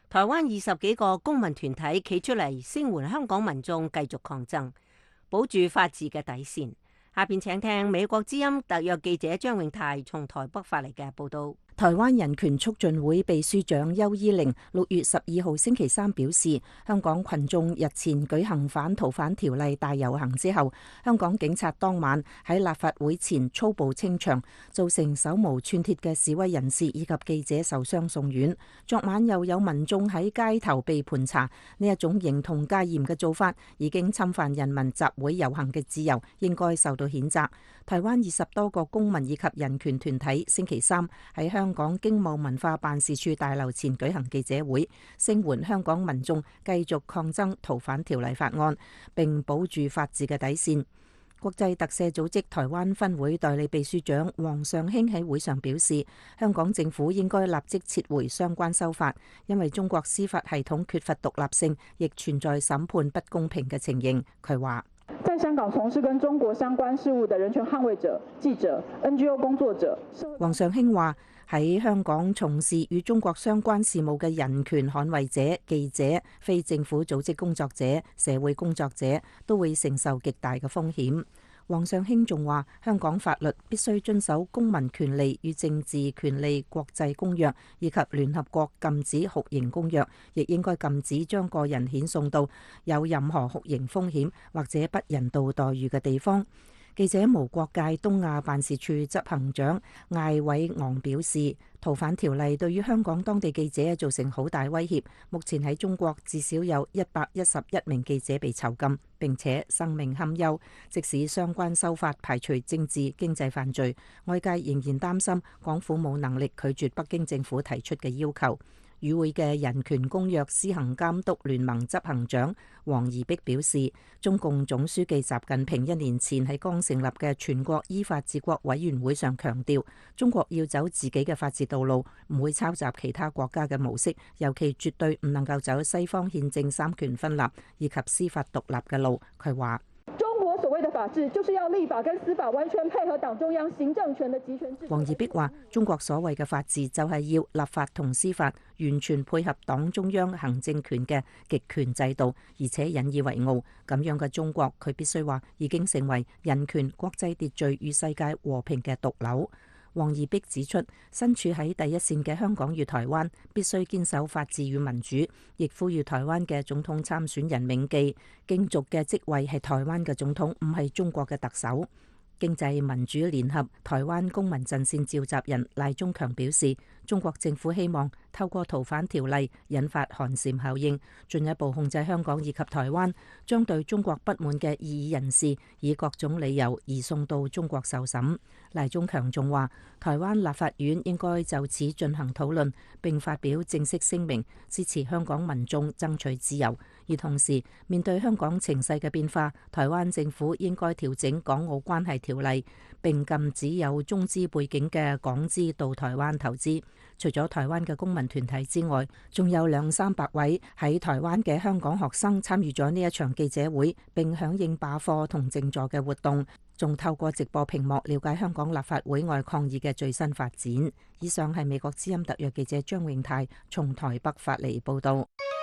台灣二十幾個公民團體企出嚟聲援香港民眾繼續抗爭，保住法治嘅底線。下邊請聽美國之音特約記者張永泰從台北發嚟嘅報道。台灣人權促進會秘書長邱伊翎六月十二號星期三表示，香港群眾日前舉行反逃犯條例大遊行之後，香港警察當晚喺立法會前粗暴清場，造成手無寸鐵嘅示威人士以及記者受傷送院。昨晚又有民眾喺街頭被盤查，呢一種形同戒嚴嘅做法已經侵犯人民集會遊行嘅自由，應該受到譴責。台灣二十多個公民以及人權團體星期三喺香港經貿文化辦事處大樓前舉行記者會，聲援香港民眾繼續抗爭逃犯條例法案，並保住法治嘅底線。國際特赦組織台灣分會代理秘書長王上興喺會上表示，香港政府應該立即撤回相關修法，因為中國司法系統缺乏獨立性，亦存在審判不公平嘅情形。佢話： 在香港從事跟中國相關事務的人權捍衛者、記者、N G O 工作者。 王上興話：喺香港從事與中國相關事務嘅人權捍衛者、記者、非政府組織工作者、社會工作者都會承受極大嘅風險。王上興仲話，香港法律必須遵守公民權利與政治權利國際公約以及聯合國禁止酷刑公約，亦應該禁止將個人遣送到有任何酷刑風險或者不人道待遇嘅地方。記者無國界東亞辦事處執行長艾偉昂表示，逃犯條例對於香港當地記者造成好大威脅。目前喺中國至少有一百一十一名記者被囚禁，並且生命堪憂。即使相關修法排除政治經濟犯罪，外界仍然擔心港府冇能力拒絕北京政府提出嘅要求。與會嘅人權公約施行監督聯盟執行長黃宜碧表示，中共總書記習近平一年前喺剛成立嘅全國依法治國委員會上強調，中國要走自己嘅法治道路，唔會抄襲其他國家嘅模式，尤其絕對唔能夠走西方憲政三權分立以及司法獨立嘅路。佢話： 中國所謂的法治，就是要立法跟司法完全配合黨中央行政權的集權制。黃宜碧話：中國所謂嘅法治就係要立法同司法完全配合黨中央行政權嘅極權制度，而且引以為傲。咁樣嘅中國，佢必須話已經成為人權、國際秩序與世界和平嘅毒瘤。黃宜碧指出，身處喺第一線嘅香港與台灣必須堅守法治與民主，亦呼籲台灣嘅總統參選人銘記，競逐嘅職位係台灣嘅總統，唔係中國嘅特首。經濟民主聯合台灣公民陣線召集人賴中強表示，中國政府希望透過逃犯條例引發寒蟬效應，進一步控制香港以及台灣，將對中國不滿嘅異議人士以各種理由移送到中國受審。賴中強仲話，台灣立法院應該就此進行討論，並發表正式聲明，支持香港民眾爭取自由。而同時，面對香港情勢嘅變化，台灣政府應該調整港澳關係條例，並禁止有中資背景嘅港資到台灣投資。除咗台灣嘅公民團體之外，仲有兩三百位喺台灣嘅香港學生參與咗呢一場記者會，並響應罷課同靜坐嘅活動，仲透過直播屏幕了解香港立法會外抗議嘅最新發展。以上係美國之音特約記者張永泰從台北發嚟報道。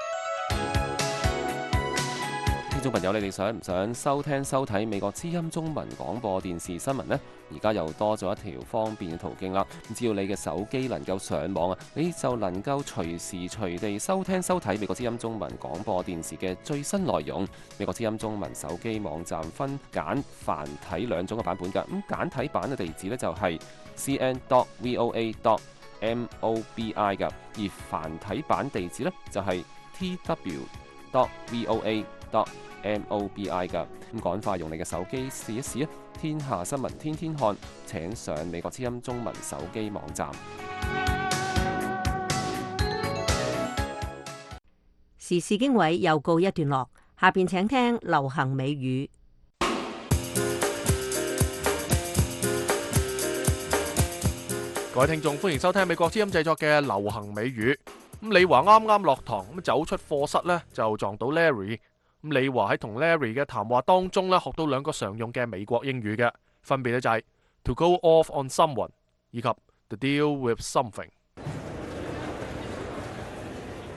聽眾朋友，你哋想唔想收聽收睇美國之音中文廣播電視新聞呢？而家又多咗一條方便嘅途徑啦！只要你嘅手機能夠上網啊，你就能夠隨時隨地收聽收睇美國之音中文廣播電視嘅最新內容。美國之音中文手機網站分簡繁體兩種嘅版本㗎。咁簡體版嘅地址呢，就係 c n dot v o a dot m o b i 㗎，而繁體版地址呢，就係 t w dot v o a dot m o b i 㗎。咁趕快用你嘅手機試一試啊！天下新聞天天看，請上美國之音中文手機網站。 時事經緯又告一段落，下邊請聽流行美語。 各位聽眾，歡迎收聽美國之音製作嘅流行美語。咁李華啱啱落堂，咁走出課室呢，就撞到 Larry。咁李華喺同 Larry 嘅談話當中咧，學到兩個常用嘅美國英語嘅，分別咧就係 to go off on someone 以及 to deal with something。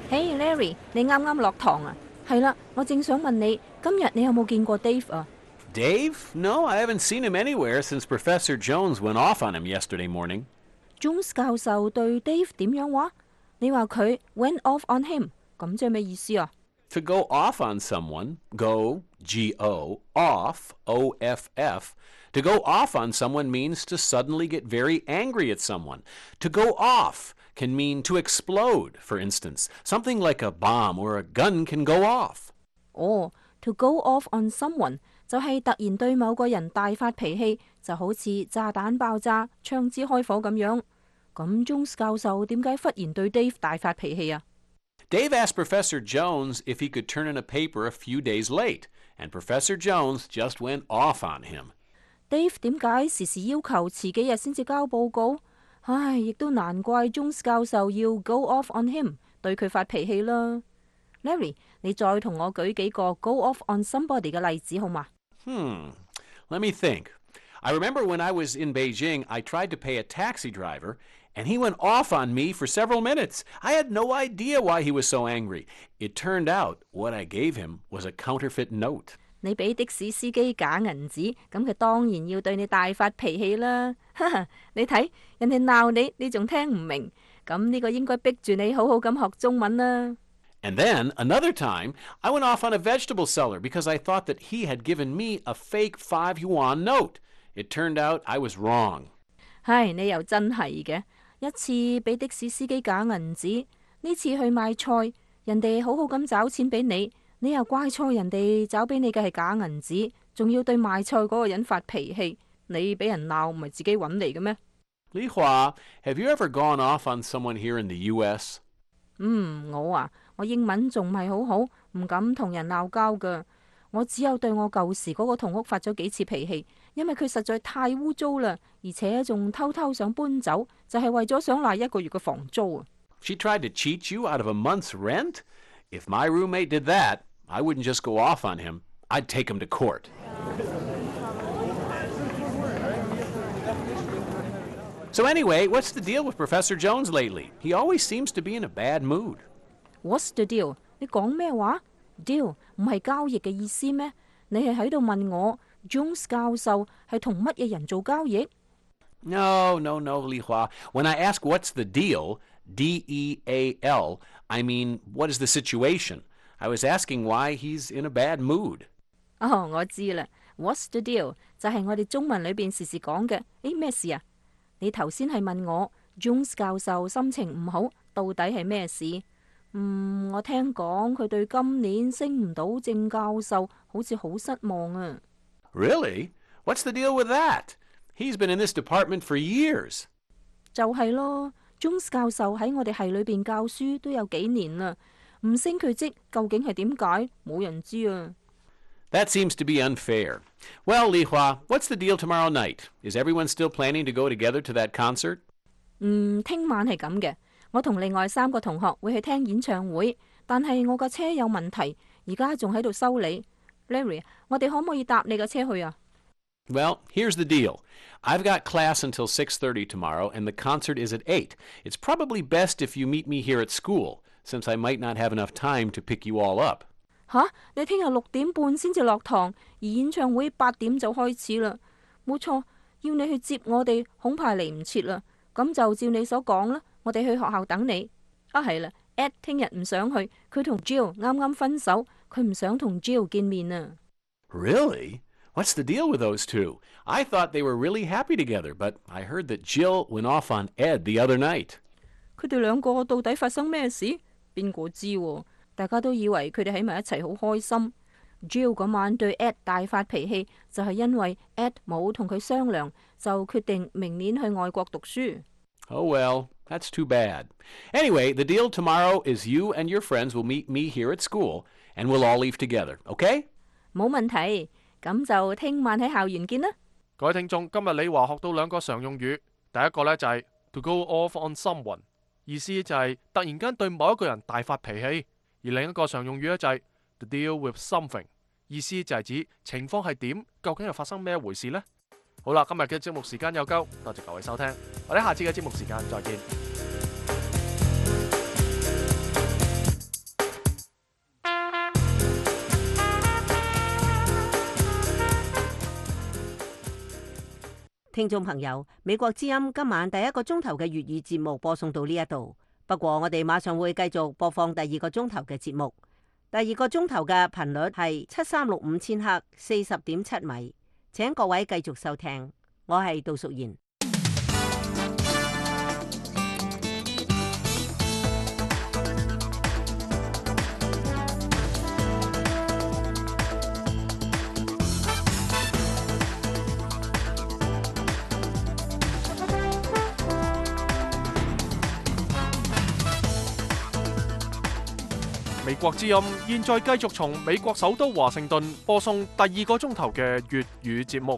嘿、hey, Larry，你啱啱落堂啊？係啦，我正想問你，今日你有冇見過 Dave 啊？ Dave? No, I haven't seen him anywhere since Professor Jones went off on him yesterday morning. Jones 教授對 Dave 點樣話？你話佢 went off on him， 咁即係咩意思啊？ To go off on someone, go, G O, off, O F F. To go off on someone means to suddenly get very angry at someone. To go off can mean to explode, for instance. Something like a bomb or a gun can go off. 哦、oh, to go off on someone 就係突然對某個人大發脾氣，就好似炸彈爆炸、槍支開火咁樣。咁 Jones 教授點解忽然對 Dave 大發脾氣啊？ Dave asked Professor Jones if he could turn in a paper a few days late, and Professor Jones just went off on him. Dave 點解時時要求遲幾日先至交報告？唉，亦都難怪 Jones 教授要 go off on him， 對佢發脾氣啦。Larry， 你再同我舉幾個 go off on somebody 嘅例子好嗎？ Hmm, let me think. I remember when I was in Beijing, I tried to pay a taxi driver, and he went off on me for several minutes. I had no idea why he was so angry. It turned out what I gave him was a counterfeit note. 你俾的士司機假銀紙，咁佢當然要對你大發脾氣啦。你睇人哋鬧你，你仲聽唔明，咁呢個應該逼住你好好咁學中文啦。 And then, another time, I went off on a vegetable seller because I thought that he had given me a fake five yuan note. It turned out I was wrong. 唉，你又真係嘅。一次俾的士司機假銀紙，呢次去買菜，人哋好好咁找錢俾你，你又怪錯人哋找俾你嘅係假銀紙，仲要對賣菜嗰個人發脾氣，你俾人鬧唔係自己揾嚟嘅咩？ 李華 have you ever gone off on someone here in the U S? 嗯，我啊，我英文仲唔係好好，唔敢同人鬧交噶。我只有對我舊時嗰個同屋發咗幾次脾氣，因為佢實在太污糟啦，而且仲偷偷想搬走，就係為咗想賴一個月嘅房租啊。 She tried to cheat you out of a month's rent? If my roommate did that, I wouldn't just go off on him. I'd take him to court. So anyway, what's the deal with Professor Jones lately? He always seems to be in a bad mood. What's the deal? 你講咩話？ Deal 唔係交易嘅意思咩？你係喺度問我 Jones 教授係同乜嘢人做交易？ No, no, no, Li Hua. When I ask what's the deal, D E A L, I mean, what is the situation? I was asking why he's in a bad mood. 哦，我知啦。What's the deal 就係我哋中文裏邊時時講嘅。誒，咩事啊？你頭先係問我 Jones 教授心情唔好，到底係咩事？嗯，我聽講佢對今年升唔到正教授好似好失望啊。 Really? What's the deal with that? He's been in this department for years. 就係咯 ，Jones 教授喺我哋系裏邊教書都有幾年啦，唔升佢職究竟係點解？冇人知啊。 That seems to be unfair. Well, Li Hua, what's the deal tomorrow night? Is everyone still planning to go together to that concert? 嗯，聽晚係咁嘅。我同另外三個同學會去聽演唱會，但係我架車有問題，而家仲喺度修理。Larry， 我哋可唔可以搭你架車去啊？ Well, here's the deal. I've got class until six thirty tomorrow, and the concert is at eight. It's probably best if you meet me here at school, since I might not have enough time to pick you all up. 吓，你聽日六點半先至落堂，而演唱會八點就開始啦。冇錯，要你去接我哋，恐怕嚟唔切啦。咁就照你所講啦。我哋去學校等你。啊，係啦 ，Ed 聽日唔想去，佢同 Jill 啱啱分手，佢唔想同 Jill 見面啊。 Really? What's the deal with those two? I thought they were really happy together, but I heard that Jill went off on Ed the other night. 佢哋兩個到底發生咩事？邊個知喎？大家都以為佢哋喺埋一齊好開心。Jill 嗰晚對 Ed 大發脾氣，就係因為 Ed 冇同佢商量，就決定明年去外國讀書。 Oh well, that's too bad. Anyway, the deal tomorrow is you and your friends will meet me here at school, and we'll all leave together, okay? 冇問題，咁就聽晚喺校園見啦。 各位聽眾，今日李華學到兩個常用語，第一個呢就係 to go off on someone， 意思就係突然間對某一個人大發脾氣；而另一個常用語呢就係 to deal with something， 意思就係指情況係點，究竟係發生咩回事呢？好啦，今日嘅節目時間有夠，多謝各位收聽，我哋下次嘅節目時間再見。 聽眾朋友，美國之音今晚第一個鐘頭嘅粵語節目播送到呢一度，不過我哋馬上會繼續播放第二個鐘頭嘅節目。第二個鐘頭嘅頻率係七三六五千赫，四十點七米，請各位繼續收聽。我係杜淑賢。 美國之音現在繼續從美國首都華盛頓播送第二個鐘頭嘅粵語節目。